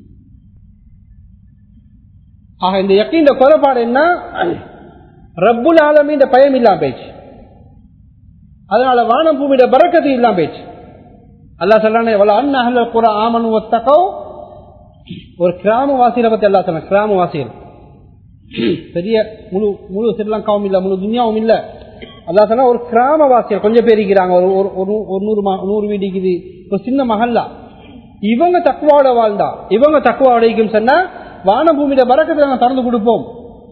ஆக இந்த யக்கீன் குறைபாடு என்ன? ரப்புல் ஆலமீன் பயம் இல்லாம போயிடுச்சு, அதனால வானம் பூமியோட பரக்கத்து இல்லாம போயிடுச்சு. அல்லாஹ் சொல்றானே, வல அன்ன அஹ்லல் குர்ஆ ஆமனு வத்தகவ், ஒரு கிராமவாசிகளை பத்தி அல்லாஹ் சொன்னான். கிராமவாசிகள் பெரிய முழு முழு ஸ்ரீலங்காவும் இல்ல, முழு துனியாவும் இல்ல. அல்லாஹ் சொன்னா ஒரு கிராமவாசிகள் கொஞ்சம் பேர் இருக்கிறாங்க, ஒரு ஒரு நூறு நூறு வீடு இருக்குது, ஒரு சின்ன மஹல்லா. இவங்க தக்குவாவோட வாழ்ந்தா, இவங்க தக்குவாவோட சொன்னா வானம் பூமியோட பரக்கத்தை நாங்கள் திறந்து கொடுப்போம்.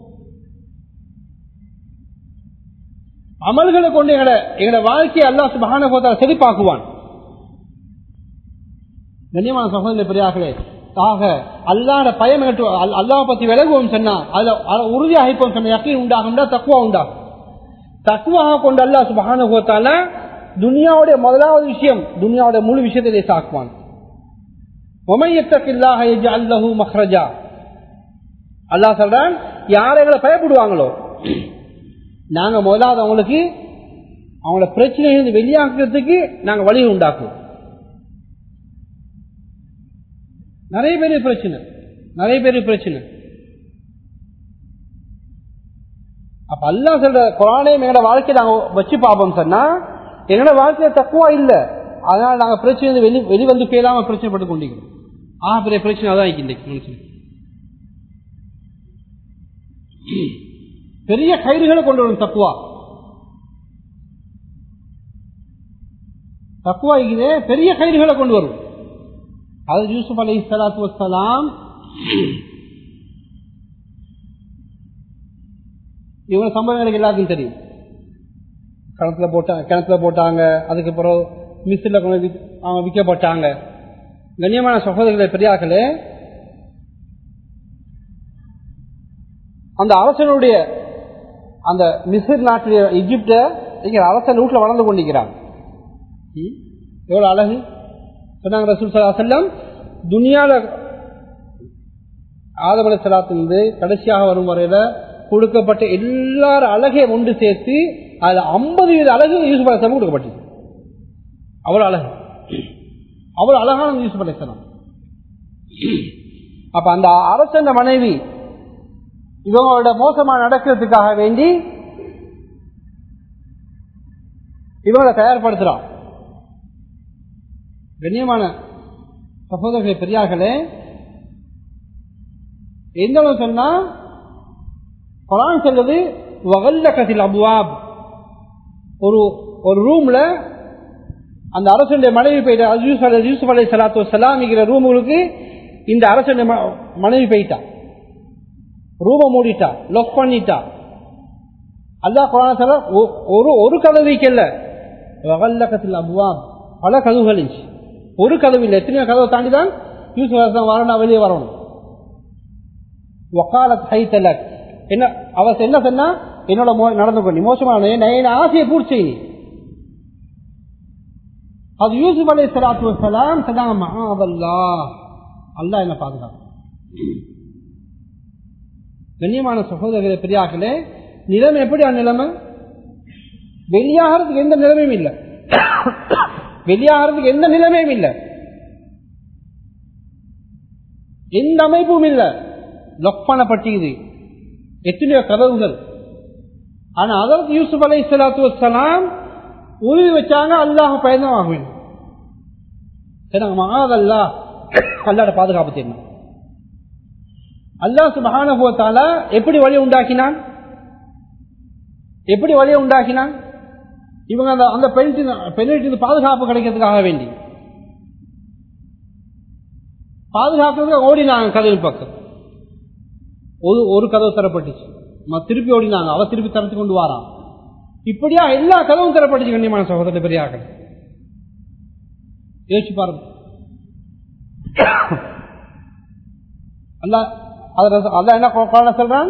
அமல்களை கொண்டு எங்களை எங்களோட வாழ்க்கையை அல்லாஹ் சுப்ஹானஹு வ தஆலா செழிப்பாக்குவான். கண்ணியமான சகோதரர்களே பெரியார்களே, ஆக அல்லாஹ்வுடைய பயம் அல்லாஹ் பத்தி விலகுவோம் சொன்னா அதுல உறுதியாக இருப்போம் சொன்ன யக்கீன் உண்டாகும், தக்வா உண்டாகும். தக்வாக கொண்டு அல்லாஹ் சுப்ஹானஹு வ தஆலா துனியாவுடைய முதலாவது விஷயம், துனியாவுடைய முழு விஷயத்தை லேசாக்குவான். வமன் யத்தகில்லாஹ யஜ்அல் லஹு மக்ரஜா, அல்லாஹ் சொல்றான், யாரை பயப்படுவாங்களோ நாங்க முதலாவது அவங்களுக்கு அவங்களோட பிரச்சனைகள் வெளியாக்குறதுக்கு நாங்க வழி உண்டாக்குவோம். நிறைய பேரு பிரச்சனை நிறைய பேரு பிரச்சனை அப்ப அல்லாஹ் சொல்ற குர்ஆனே எங்களோட வாழ்க்கையை நாங்க வச்சு பார்ப்போம் சொன்னா எங்களோட வாழ்க்கையில தக்குவா இல்ல, அதனால நாங்க பிரச்சனை வெளி வெளிவந்து போயிடாம பிரச்சனைப்பட்டு கொண்டிருக்கிறோம். ஆ பெரிய பிரச்சனை அதான் இன்னைக்கு பெரிய கைதுகளை கொண்டு வரும். தக்குவா தக்குவா இதே பெரிய கைதுகளை கொண்டு வரும். அது யூசுப் அலைஹிஸ்ஸலாத்து வஸ்ஸலாம் இவங்க சம்பவங்களுக்கு எல்லாருக்கும் தெரியும். கிணத்துல போட்டாங்க கிணத்துல போட்டாங்க அதுக்கப்புறம் மிஸ்ல அவங்க விற்கப்பட்டாங்க. கண்ணியமான சகோதரர்களை பெரியார்களே, அந்த அரசனுடைய அந்த மிஸ்ர் நாட்டில் எகிப்த அரசன் வீட்டில் வளர்ந்து கொண்டிருக்கிறாங்க. எவ்வளவு அழகு சொன்னாங்க ரசூல் ஸல்லல்லாஹு அலைஹி வஸல்லம். துனியால ஆதம் அலைஹிஸ்ஸலாத்திலிருந்து கடைசியாக வரும் வரையில கொடுக்கப்பட்ட எல்லாரும் அழகை ஒன்று சேர்த்து அதுல ஐம்பது வீத அழகு யூசுப் அலைஹிஸ்ஸலாம் கொடுக்கப்பட்டது. அவ்வளவு அழகு, அவ்வளவு அழகான யூசுப் அலைஹிஸ்ஸலாம். அப்ப அந்த அரசன் மனைவி இவங்களோட மோசமா நடக்கிறதுக்காக வேண்டி இவங்களை தயார்படுத்துறான். கண்ணியமான சகோதரர்களே, பெரியார்களே, எந்த அளவு சொன்னா குர்ஆன் சொல்றது வகல்லகத்தில் அப்வாப், ஒரு ஒரு ரூம்ல அந்த அரசனுடைய மனைவி போயிட்டா, யூசுப் அலைஹிஸ்ஸலாத்து வஸ்ஸலாம் ரூமுக்கு இந்த அரசனுடைய மனைவி போயிட்டா, ரூம மூடிட்டா, லாக் பண்ணிட்டா. அல்லாஹ் குர்ஆன் சொல்ற ஒரு ஒரு கதவு வைக்கல, வகல்லகத்தில் அப்வாப், பல கதவுகள் இருந்துச்சு, ஒரு கதவு இல்லை, எத்தனையோ கதவை தாண்டி தான் யூசுப் அலைஹிஸ்ஸலாம் வரணும், வெளியே வரணும். வகாலத் ஹைதலக், என்ன அவ என்ன சொன்னா, என்னோட நடந்து கொண்டு மோசமான ஆசையை பூர்த்தி செய்ய. அது யூசுப் அலைஹிஸ்ஸலாத்து வஸ்ஸலாம் சொன்னாங்க, மஅதல்லாஹ், அல்லாஹ் என்ன பாதுகாப்பு. கண்ணியமான சகோதரர்களே, பெரியார்களே, நிலைமை எப்படி? நிலைமை வெளியாகிறதுக்கு எந்த நிலைமையும் இல்லை, வெளியாகிறதுக்கு எந்த நிலைமையும் இல்லை, எந்த அமைப்பும் இல்லை, லாக் பண்ணப்பட்டது, எத்தனையோ கதவுகள். ஆனா அதற்கு யூசுப் அலைஹிஸ்ஸலாத்து வஸ்ஸலாம் உறுதி வச்சாங்க, அல்லாஹ் பயணம் ஆக வேண்டும். மஅதல்லாஹ், அல்லாஹ்வுடைய பாதுகாப்பு தெரியும். அல்லாஹ் சுப்ஹானஹு வ தஆலா எப்படி வழி உண்டாக்கினான், எப்படி வழியை உண்டாக்கினான்? இவங்க அந்த அந்த பெண்ணிட்டு பாதுகாப்பு கிடைக்கிறதுக்காக வேண்டி பாதுகாக்கிறதுக்கு ஓடினாங்க கதவு பக்கம். ஒரு ஒரு கதவு தரப்பட்டுச்சு, திருப்பி ஓடினாங்க, அவ திருப்பி தரத்து கொண்டு வாரான். இப்படியா எல்லா கதவும் தரப்பட்டுச்சு. கண்ணியமான சகோதரர் பெரியார்கள், யோசிச்சு பாருங்க. அல்லாஹ் அல்லாஹ் என்ன குர்ஆன்ல சொல்றான்,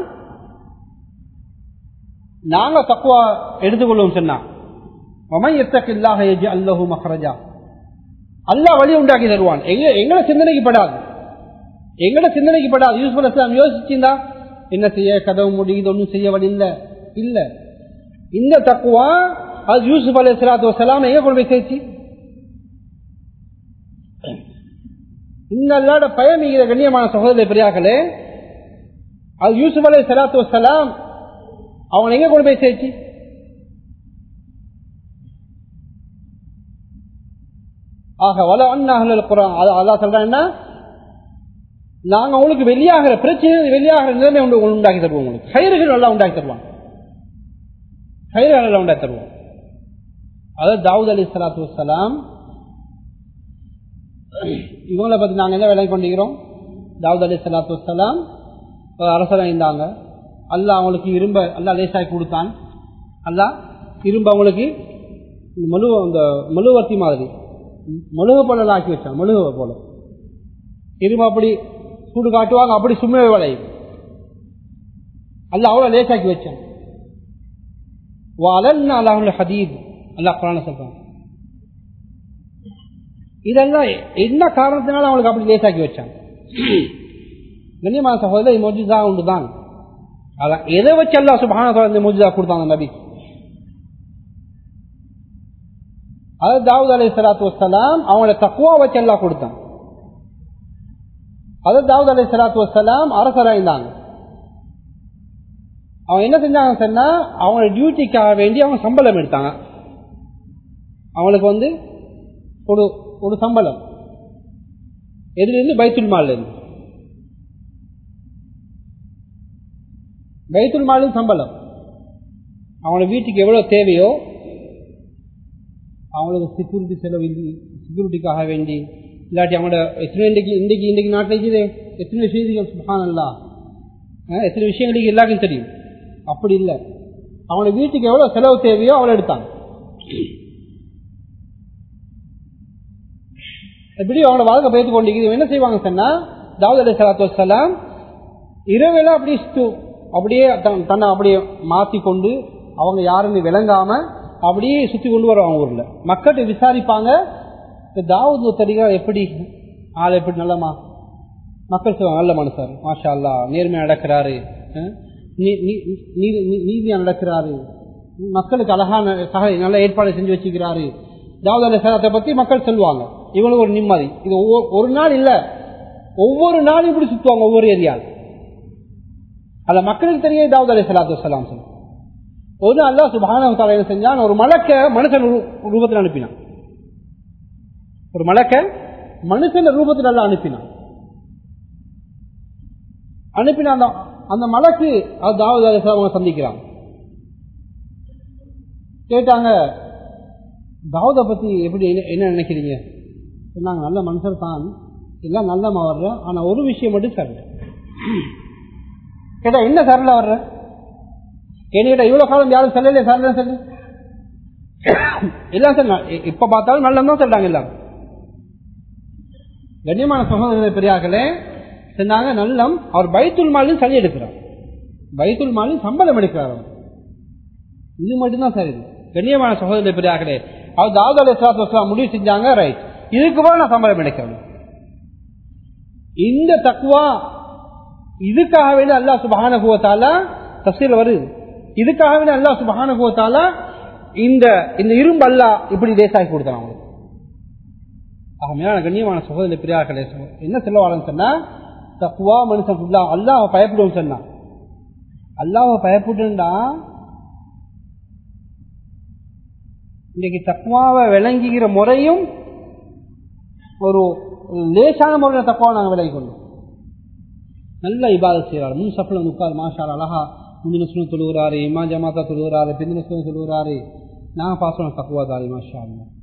நாங்க தக்வா எடுத்துக்கொள்வோம் சொன்னா, வமன் யத்தகில்லாஹ யஜ்அல் லஹு மக்ரஜா, அல்லாஹ் வழி உண்டாக்கி தருவான். எங்க எங்கட சிந்தனைக்கு படாது, எங்கட சிந்தனைக்கு படாது. யூசுப் அலைஹிஸ்ஸலாம் யோசிச்சிருந்தா என்ன செய்ய, கதவு முடியுது, ஒன்றும் செய்ய வழி இல்ல இல்ல. இந்த தக்வா அது யூசுப் அலைஹிஸ்ஸலாத்து வஸ்ஸலாம் எங்க கொண்டு போய் சேர்த்து, இந்த அல்லாஹ்வுடைய பயம் இருக்கிற கண்ணியமான சகோதரர்களே பெரியார்களே, அது யூசுப் அலைஹிஸ்ஸலாத்து வஸ்ஸலாம் அவங்க எங்க கொண்டு போய் சேர்த்து. ஆக வல அன்னஹுல் குர்ஆன், அல்லாஹ் சொல்றான்னா, நாங்க உங்களுக்கு வெளியாகிற பிரச்சனை, வெளியாகிற நிலைமை உண்டாக்கி தருவோம், உங்களுக்கு கயிறுகள் எல்லாம் உண்டாக்கி தருவாங்க, கயிறுகள் எல்லாம் உண்டாக்கி தருவோம். அதாவது தாவூத் அலைஹிஸ்ஸலாத்து வஸ்ஸலாம் இவங்களை பத்தி நாங்க என்ன விலை கொண்டிருக்கிறோம். தாவூத் அலைஹிஸ்ஸலாத்து வஸ்ஸலாம் அரசராக இருந்தாங்க. அல்லாஹ் அவங்களுக்கு இரும்ப அல்லாஹ் லேசாக்கி கொடுத்தான். அல்லாஹ் இரும்ப அவங்களுக்கு மொழு அந்த மெழுவர்த்தி மாதிரி மெழுகு போல ஆக்கி வச்சான், மெழுகு போல இரும்பு அப்படி சூடு காட்டுவாங்க, அப்படி சும்மே விளையும். அல்லாஹ் அவ்வளவு லேசாக்கி வச்சான். அல்லாஹ் ஹதீத், அல்லாஹ் குர்ஆன்ல சொல்றான். இதெல்லாம் என்ன காரணத்தினால அவங்களுக்கு அப்படி லேசாக்கி வச்சாங்க. கண்ணியமான சகோதரர், இது மொஜிசா உண்டுதான். அதான் எதை வச்சு அல்லாஹ் சுப்ஹானஹு வ தஆலா இந்த மொஜிசா கொடுத்தாங்க நபி. அதாவது தாவூத் அலைஹிஸ்ஸலாத்து வஸ்ஸலாம் அவங்களோட தக்வா வச்சு அல்லாஹ் கொடுத்தான். அதாவது தாவூத் அலைஹிஸ்ஸலாத்து வஸ்ஸலாம் அரசராக இருந்தாங்க. அவங்க என்ன செஞ்சாங்க சொன்னா, அவங்களோட டியூட்டிக்காக வேண்டி அவங்க சம்பளம் எடுத்தாங்க. அவங்களுக்கு வந்து ஒரு ஒரு சம்பளம் எதுல இருந்து, பைத்துல் மால்ல இருந்து. பைத்துல் மாலின் சம்பளம் அவங்களோட வீட்டுக்கு எவ்வளவு தேவையோ, அவங்களுக்கு செக்யூரிட்டி செலவு, செக்யூரிட்டிக்காக வேண்டி, இல்லாட்டி அவங்களோட எத்தனை இன்றைக்கு இன்றைக்கு இன்றைக்கு நாட்டில் எத்தனை செய்திகள் சுப்ஹானல்லாஹ், எத்தனை விஷயங்களுக்கு எல்லாருக்கும் தெரியும். அப்படி இல்லை, அவங்களோட வீட்டுக்கு எவ்வளவு செலவு தேவையோ அவ்வளவு எடுத்தாங்க. எப்படி அவங்களோட வாழ்க்கை பயத்து கொண்டிருக்கிறது. என்ன செய்வாங்க சொன்னா, தாவூத் அலைஹிஸ்ஸலாத்து வஸ்ஸலாம் இரவேல அப்படி அப்படியே தன்னை அப்படியே மாத்தி கொண்டு, அவங்க யாருன்னு விளங்காம அப்படியே சுத்தி கொண்டு வருவாங்க. ஊர்ல மக்கள்கிட்ட விசாரிப்பாங்க, தாவூத் தெரியா எப்படி ஆள், எப்படி நல்லமா மக்கள் சொல்லுவாங்க, நல்ல மனுஷர், மாஷா அல்லாஹ், நேர்மையா நடக்கிறாரு, நீதியா நடக்கிறாரு, மக்களுக்கு அழகான நல்ல ஏற்பாடு செஞ்சு வச்சுக்கிறாரு, தாவூத் அலைஹிஸ்ஸலாத்தை பத்தி மக்கள் சொல்லுவாங்க, இவங்களுக்கு ஒரு நிம்மதி. இது ஒரு நாள் இல்ல, ஒவ்வொரு நாளும் இப்படி சுத்துவாங்க ஒவ்வொரு ஏரியா. அல்ல மக்களுக்கு தெரிய தாவூத் அலைஹிஸ்ஸலாத்து வஸ்ஸலாம் சொல்லு. ஒரு நாள் அல்லாஹ் சுப்ஹானஹு வ தஆலா என்ன செஞ்சான், ஒரு மலக்க மனுஷன் ரூபத்தில் அனுப்பினான். ஒரு மலக்க மனுஷன் ரூபத்தில் எல்லாம் அனுப்பினான். அனுப்பின அந்த அந்த மலக்கு தாவூத் அலைஹிஸ்ஸலாம் சந்திக்கிறான். கேட்டாங்க, தாவூதை பத்தி எப்படி என்ன நினைக்கிறீங்க? சொன்னாங்க, நல்ல மனுஷர் தான், எல்லாம் நல்லமா வர்ற, ஆனா ஒரு விஷயம் மட்டும் சரல. கேட்டா என்ன சரல வர்ற? என்ன இவ்வளவு காலம் யாரும் சொல்லல சரல சொல்லு எல்லாம் சொல்ல, இப்ப பார்த்தாலும் நல்லதான் சொல்றாங்க எல்லாம். கண்ணியமான சகோதரர்களை பெரியார்களே சொன்னாங்க, நல்லம் அவர் பைத்துல் மாலின் சளி எடுக்கிறார், பைத்துல் மாலின் சம்பளம் எடுக்கிறார், இது மட்டும்தான் சரி. கண்ணியமான சகோதரர்களை பெரியார்களே, அவர் தாவூத் அலைஹிஸ்ஸலாத்து வஸ்ஸலாம் முடிவு செஞ்சாங்க, ரைட், இதுக்கு போல நான் சம்பளம் எடுக்கிறேன். இந்த தக்வா இதுக்காக வேண்டி அல்லாஹ் சுப்ஹானஹு வ தஆலா தஃசீர் வருது, இதுக்காக வேண்டி அல்லாஹ் சுப்ஹானஹு வ தஆலா இந்த இந்த இரும்பு அல்லாஹ் இப்படி லேசாக்கி கொடுத்தான் அவங்களுக்கு. ஆகையால் கண்ணியமான சகோதரர்களை பெரியார்களே, என்ன சொல்ல வரேன்னு சொன்னா, தக்வா மனுஷன் ஃபுல்லா அல்லாஹ்வை பயப்படுவோம் சொன்னா, அல்லாஹ்வை பயப்படுண்டா இன்னைக்கு தக்வாவை விளங்குகிற முறையும் ஒரு லேசான முறையில் தக்வாவை நாங்கள் விலகி கொண்டோம். நல்ல இபாதத் செய்யறாரு, முன் சஃப்ல வந்து உட்கார் மாஷா அழகா முந்தின சுன தொழுகிறாரு, இமா ஜமாத்தா தொழுகிறாரு, பிந்தின சுன தொழுகிறாரு, நான் பாசனம் தக்குவா தாரி மாஷா.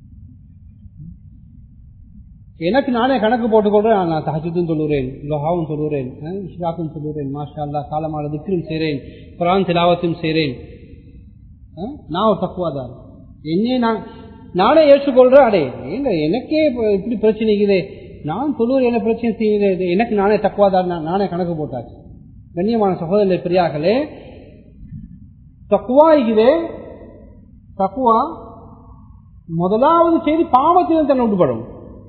எனக்கு நானே கணக்கு போட்டுக்கொள்றேன், நான் தஹஜ்ஜுதும் தொழுகிறேன், லொஹாவும் தொழுகிறேன், இஷ்ராக்கும் தொழுகிறேன், மாஷா அல்லா காலமான திக்ரும் செய்கிறேன், குர்ஆன் திலாவத்தும் செய்கிறேன், நான் ஒரு தக்குவா தாரி. என்னையே நான் நானே ஏற்றுக்கொள்றேன். அடே ஏங்க எனக்கே இப்படி பிரச்சனை இருக்குதே, நான் தொழுவர் என்ன பிரச்சனை செய்யுது, எனக்கு நானே தக்குவாதார், நானே கணக்கு போட்டாச்சு. கண்ணியமான சகோதரர்களே பெரியார்களே, தக்குவா இருக்குதே, தக்குவா முதலாவது செய்தி பாவத்தில் தன்னை விட்டுப்படும்.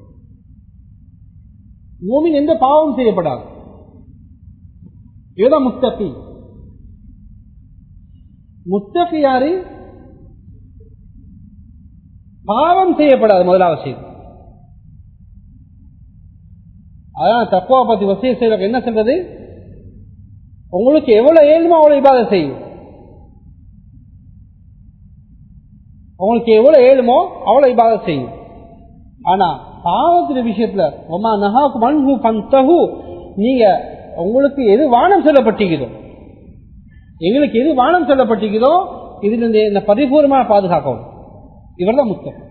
மூமின் எந்த பாவம் செய்யப்படாது, இதுதான் முத்தகி. முத்தகி யாரு? பாவம் செய்யப்படாது முதலாவது செய்தி. அதான் தக்வா பத்தி வசிய செய்ய என்ன சொல்றது, உங்களுக்கு எவ்வளவு ஏழுமோ அவ்வளவு இபாதத் செய்யும், உங்களுக்கு எவ்வளவு ஏழுமோ அவ்வளவு இபாதத் செய்யும். ஆனா பாவத்தின் விஷயத்துல ஒமா நஹாக்கு மன்ஹு ஃபன்தஹு, நீங்க உங்களுக்கு எது வானம் சொல்லப்பட்டிருக்குதோ, எங்களுக்கு எது வானம் சொல்லப்பட்டிருக்குதோ இதுல இந்த பரிபூர்ணமான பாதுகாக்கவும். இவர்தான் முத்தகி,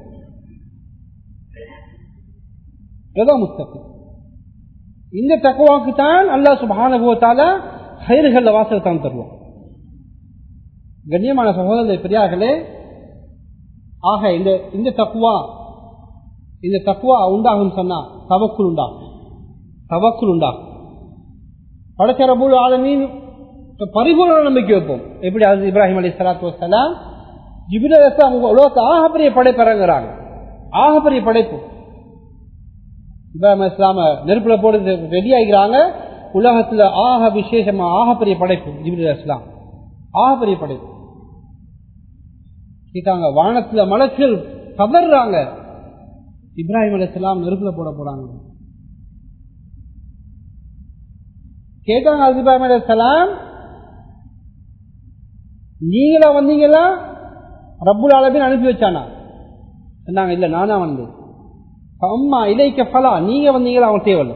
இவர்தான் முத்தகி. இந்த தக்வாக்கு தான் அல்லாஹ் சுப்ஹானஹு வ தஆலா கைர்கள் வாசல் தான் தருவான். கண்ணியமான சகோதரர்களே பெரியார்களே, ஆக இந்த இந்த தக்வா இந்த தக்வா உண்டாகும் சொன்னா தவக்குல் உண்டாகும், தவக்குல் உண்டாகும். படைச்ச ரப்புல் ஆலமீன் பரிபூர்ண நம்பிக்கை வைப்போம். எப்படி அது இப்ராஹிம் அலைஹிஸ்ஸலாத்து வஸ்ஸலாம் ஜிப்ரீல் அலைஹிஸ்ஸலாம் உலகத்தை ஆகப்பெரிய படைப்பறங்கிறாங்க, ஆகப்பெரிய படைப்பு. இப்ராஹிம் அலைஹிஸ்ஸலாம் நெருப்புல போட்டு ரெடி ஆகிறாங்க, உலகத்துல ஆக விசேஷமா ஆகப்பெரிய படைப்பு ஜிப்ரீல் அலைஹிஸ்ஸலாம், ஆகப்பெரிய படைப்பு. கேட்டாங்க, வானத்துல மலக்குகள் கதறாங்க, இப்ராஹிம் அலைஹிஸ்ஸலாம் நெருப்புல போட போறாங்க. கேட்டாங்க இப்ராஹிம் அலைஹிஸ்ஸலாம், நீங்களா வந்தீங்களா ரப்புல் ஆலமீன் அனுப்பி வச்சானா? சொன்னாங்க, இல்ல நானா வந்து. அம்மா இலைக்க ஃபலா, நீங்க வந்தீங்களா, அவன் தேவல்ல.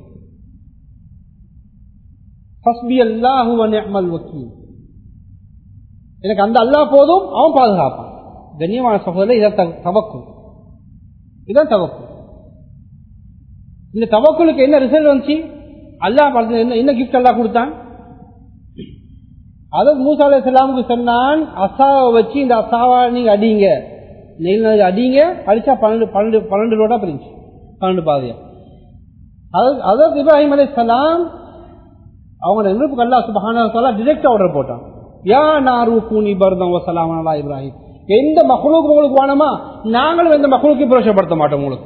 ஹஸ்பி அல்லாஹு வ நிஅமல் வக்கீல், எனக்கு அந்த அல்லாஹ் போதும், அவன் பாதுகாப்பான். கண்ணியமான சகோதரர்களே, இதான் தவக்குல், இதான் தவக்குல். இந்த தவக்குலுக்கு என்ன ரிசல்ட் வந்துச்சு? அல்லாஹ் என்ன என்ன கிஃப்ட் அல்லாஹ் கொடுத்தான்? அதற்கு மூசா அலைஹிஸ்ஸலாமுக்கு சொன்னான், அசாவை வச்சு இந்த அசாவா நீங்க அடிங்க, நெல் அடிங்க, அடிச்சா பன்னெண்டு பன்னெண்டு பன்னெண்டு ரோடா பிரிஞ்சு, பன்னெண்டு பாதையா. அதற்கு இப்ராஹிம் அலைஹிஸ்ஸலாம் அவங்க நெருப்புக்கு அல்லாஹ் சுப்ஹானஹு வ தஆலா டைரக்டா ஆர்டர் போட்டான், யா நாரு கூனி பர்தம் வ ஸலாமன் அலா இப்ராஹிம். எந்த மக்லூக் உங்களுக்கு வேணுமா, நாங்களும் எந்த மக்லூக்கையும் பிரயோஜனப்படுத்த மாட்டோம். உங்களுக்கு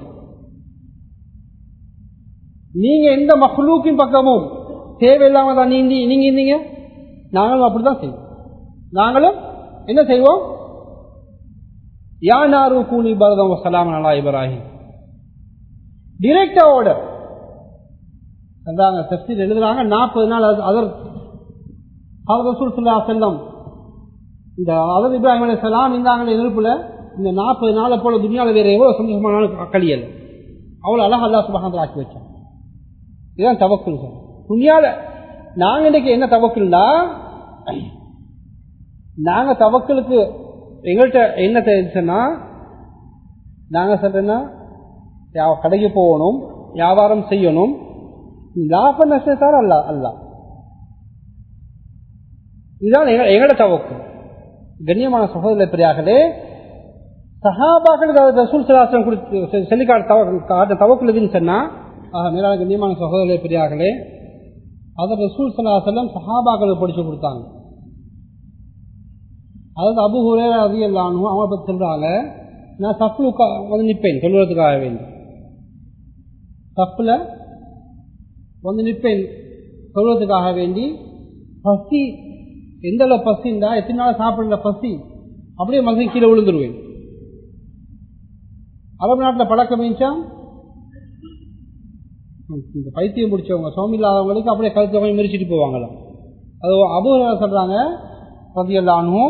நீங்க எந்த மக்லூக்கின் பக்கமும் தேவையில்லாம தான் நீந்தி நீங்க இருந்தீங்க, நாங்களும் அப்படித்தான் செய்வோம். நாங்களும் என்ன செய்வோம்? யா நாரு கூனி பரதம் வசலாம் அலா இப்ராஹிம். டிரெக்டா ஆர்டர் சொல்றாங்க, தஃசீர் எழுதுறாங்க. நாற்பது நாள் அதர் ரசூல் ஸல்லல்லாஹு அலைஹி வஸல்லம் இந்த அதர் இப்ராஹிம் அலைஹிஸ்ஸலாம் இருந்தாங்களே நெருப்புல, இந்த நாற்பது நாளை போல துனியாவில் வேற எவ்வளவு சந்தோஷமான நாள் கழியல், அவ்வளவு அழகா அல்லாஹ் சுப்ஹானஹு வ தஆலா ஆக்கி வச்சான். இதுதான் தவக்குல். துனியால நாங்க இன்னைக்கு என்ன தவக்குல்னா, நாங்க தவக்குலுக்கு எங்கள்கிட்ட என்ன தெரிஞ்சுன்னா, நாங்க சொல்றேன்னா கடைக்கு போகணும், வியாபாரம் செய்யணும், லாப நஷ்டத்தார் அல்ல அல்ல. இதுதான் எங்கட தவக்கு. கண்ணியமான சகோதரர்களே பெரியார்களே, சஹாபாக்களுக்கு ரசூல் ஸல்லல்லாஹு அலைஹி வஸல்லம் சொல்லி காட்ட தவக்குல் எதுன்னு சொன்னா, மேலான கண்ணியமான சகோதரர்களே பெரியார்களே, அதை ரசூல் ஸல்லல்லாஹு அலைஹி வஸல்லம் சஹாபாக்களுக்கு படிச்சு கொடுத்தாங்க. அதாவது அபூ ஹுரைரா ரலியல்லாஹு அன்ஹு அவங்க பத்தி சொல்றாங்க, நான் சஃப்ல வந்து நிற்பேன் சொல்வதற்காக வேண்டி, சஃப்ல வந்து நிற்பேன் சொல்வதற்காக வேண்டி, பசி எந்த அளவு பசி இருந்தா எத்தனை நாள் சாப்பிடல பசி அப்படியே மகன் கீழே விழுந்துருவேன். அரபு நாட்டில் பழக்கம் இருந்துச்சா, இந்த பைத்தியம் பிடிச்சவங்க சுவாமி இல்லாதவங்களுக்கு அப்படியே கழுத்து மிரிச்சிட்டு போவாங்களாம். அது அபூ ஹுரைரா சொல்றாங்க ரலியல்லாஹு அன்ஹு,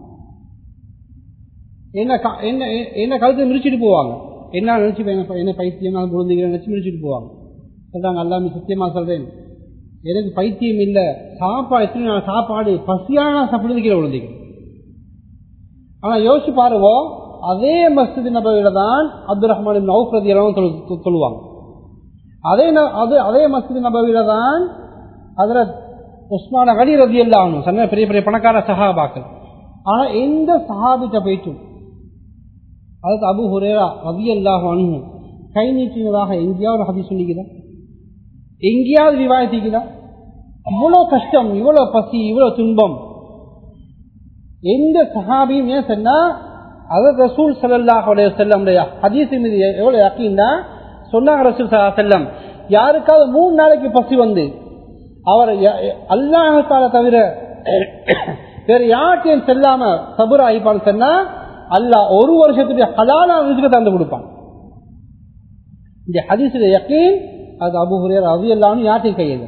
என்ன என்ன கழுத்தை மிரிச்சிட்டு போவாங்க. என்ன நினைச்சு என்ன பைத்தியம் விழுந்துக்கிறேன் நினைச்சு மிரிச்சிட்டு போவாங்க. சொல்றாங்க, அல்லாஹ் சத்தியமா சொல்றேன், எனக்கு பைத்தியம் இல்ல, சாப்பாடு எத்தனை நாள் சாப்பாடு பசியான சாப்பிடுறது கீழே விழுந்துக்கிறேன். ஆனா யோசிச்சு பாருங்க, அதே மஸ்ஜித் நபவியில தான் அப்துல் ரஹ்மான் இப்னு அவுஃப் ரலியல்லாஹு சொல்லுவாங்க. அதே அதே மஸ்ஜித் நபவியில தான் ஹஜ்ரத் உஸ்மான் கனி ரலியல்லாஹு அன்ஹு சொன்ன பெரிய பெரிய பணக்கார சஹாபாக்கள். ஆனா எந்த சஹாபிட்ட போயிட்டும் அதாவது அபூ ஹுரைரா ரலியல்லாஹு அன்ஹு கை நீட்டினதாக எங்கேயாவது ஹதீஸ் சொல்லிக்கிறா, எங்கேயாவது ரிவாயத்திக்கிறா? இவ்வளவு கஷ்டம், இவ்வளவு பசி, இவ்வளவு துன்பம் எந்த சஹாபியும் ஏன் சொன்னா, அதாவது ரசூல் ஸல்லல்லாஹு அலைஹி வஸல்லம் ஹதீஸ் மீது எவ்வளவு யக்கீன்னா சொன்னாங்க. ரசூல் ஸல்லல்லாஹு அலைஹி வஸல்லம் யாருக்காவது மூணு நாளைக்கு பசி வந்து அவர் அல்லாஹ் தஆலா தவிர வேற யார்ட்டையும் செல்லாம சபுர் ஆயிப்பான்னு சொன்னா, அல்லாஹ் ஒரு வருஷத்துக்கு ஹலாலான ரிஸ்க தந்து கொடுப்பான். இந்த ஹதீஸுடைய யக்கீன் அது அபூ ஹுரைரா ரலியல்லாஹு அன்ஹு யார்ட்டையும் கையெழு.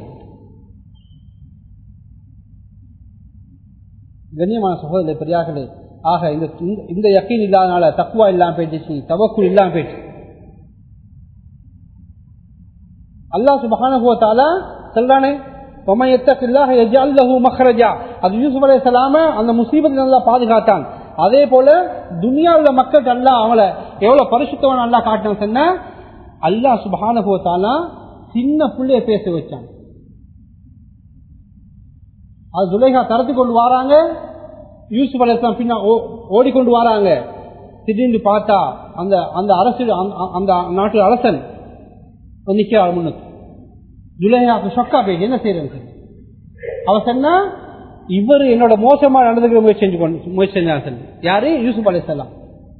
கண்ணியமான சகோதரர்களே பெரியார்களே, ஆக இந்த இந்த யக்கீன் இல்லாதனால தக்வா இல்லாம போயிடுச்சு, தவக்குல் இல்லாம போயிடுச்சு. அல்லாஹ் சுப்ஹானஹு வ தஆலா சொல்றானே, வமன் யத்தகில்லாஹ யஜ்அல் லஹு மக்ரஜா. அது யூசுப் அலைஹிஸ்ஸலாம் அந்த முசீபத்தை அல்லாஹ் பாதுகாத்தான். அதே போல துனியாவுல மக்கள் அல்லாஹ் அவங்கள எவ்வளவு பரிசுத்தவன் அல்லாஹ் காட்டினான் சொன்னா, அல்லாஹ் சுப்ஹானஹு வ தஆலா சின்ன புள்ளைய பேச வச்சான். அது ஜுலைஹா தரத்து கொண்டு வராங்க, யூசுப் அலைஹிஸ்ஸலாம் பின்ன ஓடிக்கொண்டு வராங்க. திடீர்னு பார்த்தா அந்த அந்த அரசு அந்த நாட்டு அரசன் நிக்கிறார் முன்னுக்கு. ஜுலைஹாக்கு ஷொக்கா போய் என்ன செய்யறது? அவ சொன்னா, இவர் என்னோட மோசமா நடந்துக்கிற முயற்சி செஞ்சு முயற்சி செஞ்சாங்க. யாரு? யூசுப் அலைஹிஸ்ஸலாம்.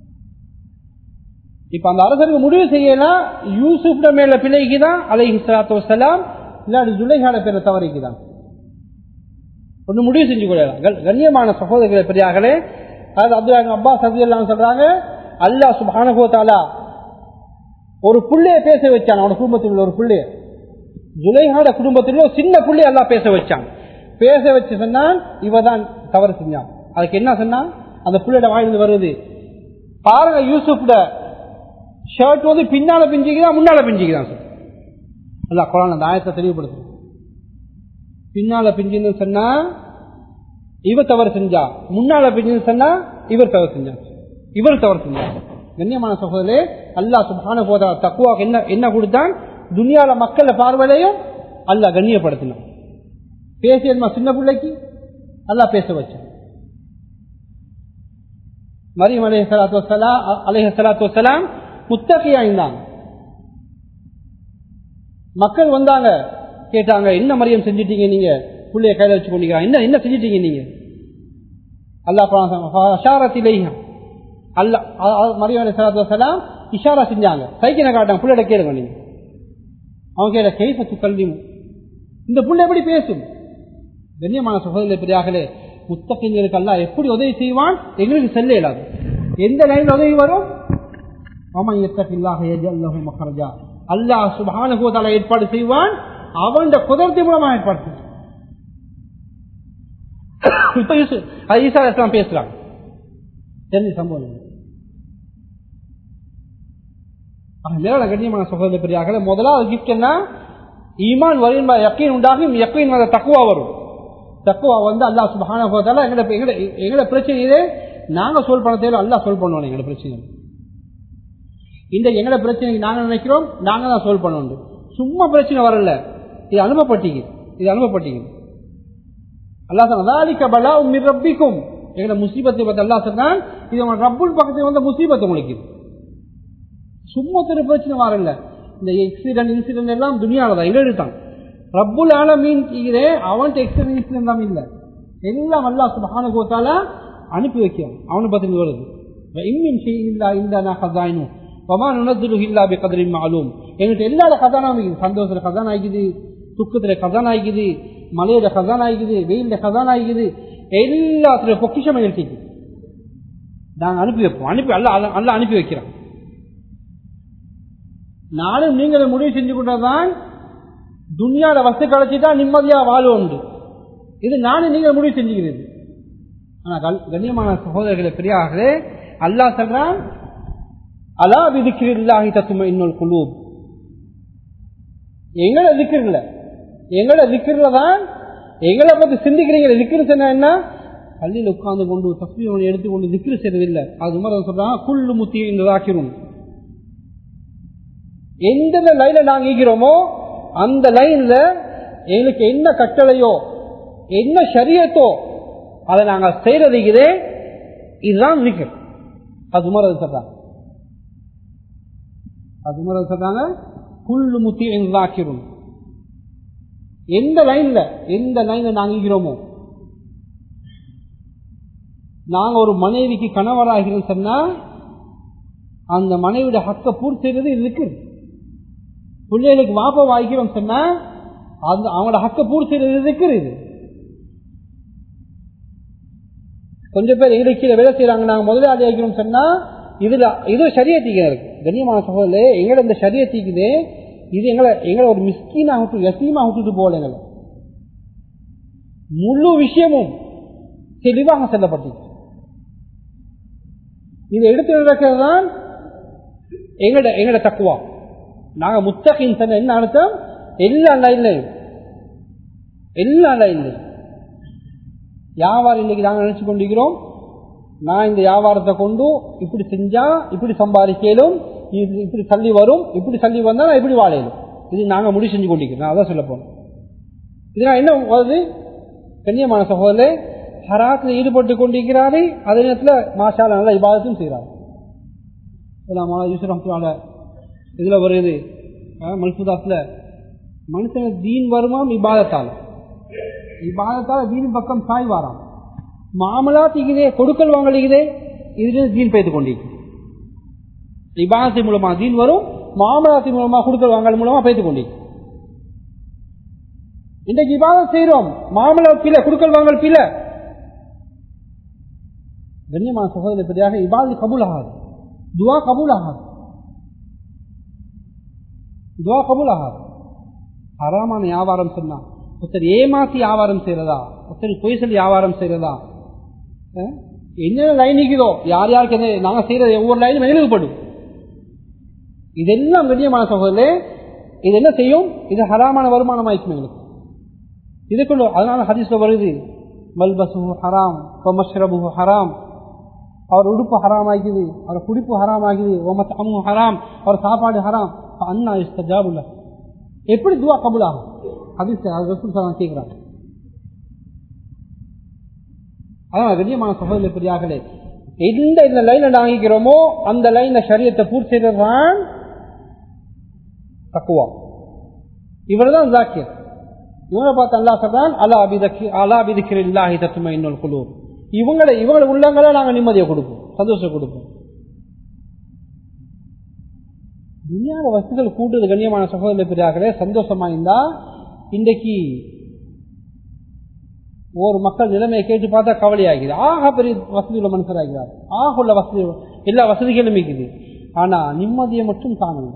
இப்ப அந்த அரசனுக்கு முடிவு செய்யலாம், யூசுப் மேல பிழைக்குதான் அலைஹிஸ்ஸலாத்து வஸ்ஸலாம், இல்லாட்டி ஜுலைஹாட பேர தவறிக்குதான். ஒண்ணு முடிவு செஞ்சு கொள்ளலாம். கண்ணியமான சகோதரர்களை பெரியார்களே, அதாவது அப்துல்லாஹ் அப்பாஸ் ரலியல்லாஹு சொல்றாங்க, அல்லாஹ் சுப்ஹானஹு வ தஆலா ஒரு புள்ளைய பேச வச்சான். அவனோட குடும்பத்தில் உள்ள ஒரு புள்ளைய, ஜுலைஹாட குடும்பத்தில் ஒரு சின்ன புள்ளைய அல்லாஹ் பேச வச்சான். பேச வச்சு சொன்னான், இவதான் தவறு செஞ்சான். அதுக்கு என்ன சொன்னா, அந்த புள்ளையோட வாயிலிருந்து வருது, பாருங்க யூசுப்ட ஷர்ட் வந்து பின்னால பிஞ்சிக்குதான் முன்னால பிஞ்சிக்குதான் சார். அல்லாஹ் குர்ஆன்ல அந்த ஆயத்தை தெளிவுபடுத்து. பின்னால பிஞ்சுன்னு சொன்னா இவர் தவறு செஞ்சா, முன்னால பிஞ்சுன்னு சொன்னா இவர் தவறு செஞ்சா, இவர் தவறு செஞ்சா. கண்ணியமான சகோதரே, அல்லாஹ் சுப்ஹானஹு வ தஆலா தக்வாக்கு என்ன என்ன கொடுத்தான்? துனியால மக்கள பார்வையிலையும் அல்லாஹ் கண்ணியப்படுத்தினான். பேசியதுமா சின்ன பிள்ளைக்கு அல்லாஹ் பேச வச்சான். மரியம் அலைஹிஸ்ஸலாத்து வஸ்ஸலாம் அலைஹிஸ்ஸலாத்து வஸ்ஸலாம் முத்தகியா இருந்தாங்க. மக்கள் வந்தாங்க, கேட்டாங்க, என்ன மரியம் செஞ்சிட்டீங்க நீங்க, புள்ளைய கையில வச்சு கொண்டீங்க, என்ன என்ன செஞ்சிட்டீங்க நீங்க? அல்லாஹ் இலைஹா அல்லாஹ் மரியம் அலைஹிஸ்ஸலாத்து வஸ்ஸலாம் இஷாரா செஞ்சாங்க, சைக்கிளை காட்டாங்க, புள்ளைய கேளுங்க நீங்க. அவங்க கேட்ட கைஃப துகல்லிமு, இந்த புள்ளை எப்படி பேசும்? கண்ணியமான சகோதரர்களே பெரியார்களே, முத்தகிங்களுக்கு அல்லாஹ் எப்படி உதவி செய்வான் எங்களுக்கு செல்ல இயலாது. எந்த லைன்ல உதவி வரும்? வமன் யத்தகில்லாஹ யஜ்அல் லஹு மக்ரஜா. அல்லாஹ் சுப்ஹானஹு வ தஆலா ஏற்பாடு செய்வான், அவன் குதிரத்து மூலமா ஏற்பாடு செய்வான். இப்ப ஈசா அலைஹிஸ்ஸலாம் பேசுறாங்க, தெரிஞ்ச சம்பவம். மேல கண்ணியமான சகோதர பெரியார்களே, முதலாவது கிஃப்ட் என்ன? ஈமான் வரும், யக்கீன் உண்டாகும், யக்கீன் வர தக்வா வரும். தக்வா வந்து அல்லாஹ் சுப்ஹானஹு வ தஆலா எங்கட எங்கட பிரச்சனை இதே நாங்க சொல் பண்ண தேவை, அல்லாஹ் சொல் பண்ணுவோம். எங்கட பிரச்சனை இந்த எங்கட பிரச்சனைக்கு நாங்க நினைக்கிறோம் நாங்க தான் சொல் பண்ணணும். சும்மா பிரச்சனை வரல, இது அனுபவப்பட்டீங்க, இது அனுபவப்பட்டீங்க. அல்லாஹ் சொன்னாலிக பலாஉம் மிர் ரப்பிக்கும், எங்கட முசீபத்தை பத்தி அல்லாஹ் சொன்னான், இது உங்க ரப்புல் பக்கத்துல வந்த முசீபத் உங்களுக்கு. சும்மா திரு பிரச்சனை வரல. இந்த எக்ஸிடென்ட் இன்சிடென்ட் எல்லாம் துனியால தான் எங்க எடுத்தான். ரப்புல் ஆலமீன் கீழே அவன் எக்ஸிடென்ட் இன்சிடென்ட் தான் இல்ல, எல்லாம் அல்லாஹ் சுப்ஹானஹு வ தஆலா அனுப்பி வைக்கிறான். அவனை பத்தி வருது, இன்னும் செய்யில்லா இல்லனா கஸாயினு வமா நுனஸ்ஸிலு இல்லா பிகத்ரின் மஅலூம். எங்கிட்ட எல்லா கஸானாவும் இருக்குது. சந்தோஷத்துல கஸானா ஆகிக்குது, துக்கத்துல கஸானா ஆகிக்குது, மலையில கஸானா ஆகிக்குது, வெயில்ல கஸானா ஆகிக்குது, எல்லாத்துல பொக்கிஷம் எழுதிக்கு நாங்க அனுப்பி வைப்போம். அனுப்பி அல்ல அல்ல அனுப்பி வைக்கிறோம். நானும் நீங்களும் முடிவு செஞ்சு கொண்டதான் துன்யால வசதி கிடைச்சிட்டா நிம்மதியா வாழ்வோம். இது நானும் நீங்கள் முடிவு செஞ்சுக்கிறது. ஆனால் கண்ணியமான சகோதரர்களை பெரியார்களே, அல்லாஹ் சொல்றான், அலா பிதிக்ரில்லாஹி தத்மஇன்னுல் குலூப். எங்களை திக்ர்ல எங்களை திக்ர்ல தான் எங்களை பத்தி சிந்திக்கிறீங்க. திக்ர் சொன்னா என்ன? பள்ளியில் உட்கார்ந்து கொண்டு தஸ்பீஹ் எடுத்துக்கொண்டு திக்ர் செய்யறதில்லை. அது மாதிரி சொல்றாங்க, குல்லு முத்தியின் ராக்கிரும். எந்த லைன்ல நாங்க ஈக்கிறோமோ அந்த லைன்ல எங்களுக்கு என்ன கட்டளையோ என்ன ஷரியத்தோ அதை நாங்க செய்யறதுக்குதே, இதுதான் திக்ர். அது மாதிரி சொல்றாங்க அது மாதிரி சொல்றாங்க குல்லு முத்தியின் ராக்கிரும். எந்த லைன்ல எந்த லைன்ல நாங்க ஈக்கிறோமோ, நாங்க ஒரு மனைவிக்கு கணவராகிறோம் சொன்னா அந்த மனைவியோட ஹக்க பூர்த்தி செய்யறது இருக்கு. பிள்ளைகளுக்கு வாப்ப வாய்க்கிறோம் சொன்னா அந்த அவங்களோட ஹக்க பூர்த்தி செய்யறது இருக்கிறது. கொஞ்சம் பேர் எங்களுக்கு கீழே வேலை செய்யறாங்க, நாங்க முதலாளி ஆகிறோம் சொன்னா இதுல இது சரியத்திக்கு இருக்கு. கண்ணியமான சகோதரே, எங்களை இந்த சரியத்திக்குது, இது எங்களை எங்களை ஒரு மிஸ்கீனா விட்டு யசீமா விட்டுட்டு போல எங்களை முழு விஷயமும் தெளிவாக சொல்லப்பட்டு இதை எடுத்து நடக்கிறது தான் எங்கட எங்கட தக்குவா. நாங்க முத்தகின் சொன்ன என்ன அர்த்தம்? எல்லா லைன்லையும் எல்லா லைன்லையும் வியாபாரம் இன்னைக்கு நாங்க நினைச்சு கொண்டிருக்கிறோம், நான் இந்த வியாபாரத்தை கொண்டு இப்படி செஞ்சா இப்படி சம்பாதிக்கலும், இப்படி தள்ளி வரும், இப்படி தள்ளி வந்தா நான் இப்படி வாழையிலும். இது நாங்க முடிவு செஞ்சு கொண்டிருக்கிறோம். அதான் சொல்ல போனோம். இது நான் என்ன வருது? கண்ணியமான சகோதரே, ஹராத்தில் ஈடுபட்டு கொண்டிருக்கிறாரே, அதே நேரத்தில் மாஷால நல்ல இபாதத்தும் செய்கிறார். இதுல வருது மல்புதாஸ்ல, மனுஷனுக்கு தீன் வருமாம் இபாதத்தால், இபாதத்தால் தீன் பக்கம் சாய் வாராம். மாமலாத்திக்குதே, கொடுக்கல் வாங்கலிக்குதே, இதுல தீன் பெய்து கொண்டிருக்கு. இபாதத்தின் மூலமா தீன் வரும், மாமலாத்தின் மூலமா கொடுக்கல் வாங்கல் மூலமா பெய்து கொண்டிருக்கு. இன்றைக்கு இபாதத் செய்யறோம், மாமலா பிள்ளை, கொடுக்கல் வாங்கல் பிள்ளை. கண்ணியமான சகோதரப்படியாக இபாதத் கபூல் ஆகாது, துவா கபூல் ஆகாது, துவா கபூல் ஆகாது. ஹராமான வியாபாரம் சொன்னா, ஒருத்தர் ஏமாத்தி வியாபாரம் செய்யறதா, ஒருத்தர் பொய் சொல்லி வியாபாரம் செய்யறதா, என்ன லைன் நிற்குதோ, யார் யாருக்கு நாங்க செய்யறது ஒவ்வொரு லைனும் எழுதப்படும். இதெல்லாம் கண்ணியமான சகோதரே, இது என்ன செய்யும்? இது ஹராமான வருமானம் ஆயிக்கும் எங்களுக்கு. இதுக்குள்ள அதனால ஹதீஸ்ல வருது, மல்பசுஹு ஹராம் வமஷ்ரபுஹு ஹராம். அவர் உடுப்பு ஹராம் ஆகிக்குது, அவர் குடிப்பு ஹராம் ஆகிது, வமத்அமுஹு ஹராம், அவர் சாப்பாடு ஹராம். அன்னா இஸ்தஜாபு லஹு. எப்படி துஆ கபூல் ஆகும்? ஹதீஸ் ரசூல் ஸல்லல்லாஹு கேக்குறாங்க. அதனால கண்ணியமான சகோதரர்களே பெரியார்களே, எந்த இந்த லைன்ல நாங்கிக்கிறோமோ அந்த லைன்ல ஷரியத்தை பூர்த்தி செய்யறதுதான் தக்வா. இவர்தான் ஜாக்கிர். இவங்களை பார்த்து அல்லாஹ் சொல்றான், அலா பிதிக்ரி அலா பிதிக்ரில்லாஹி தத்மஇன்னுல் குலூப். இவங்களை இவங்களை உள்ளங்களை நாங்க நிம்மதியை கொடுப்போம், சந்தோஷம் கொடுப்போம். துனியாவை வசதிகள் கூட்டுறது கண்ணியமான சகோதரர்களே பெரியார்களே, சந்தோஷமா இருந்தா இன்றைக்கு ஒரு மக்கள் நிலைமையை கேட்டு பார்த்தா கவலையாகிறது. ஆக பெரிய வசதி உள்ள மனுஷர் ஆகிறார், ஆக உள்ள வசதி எல்லா வசதிகளும் இருக்குது. ஆனா நிம்மதியை மட்டும் காணல.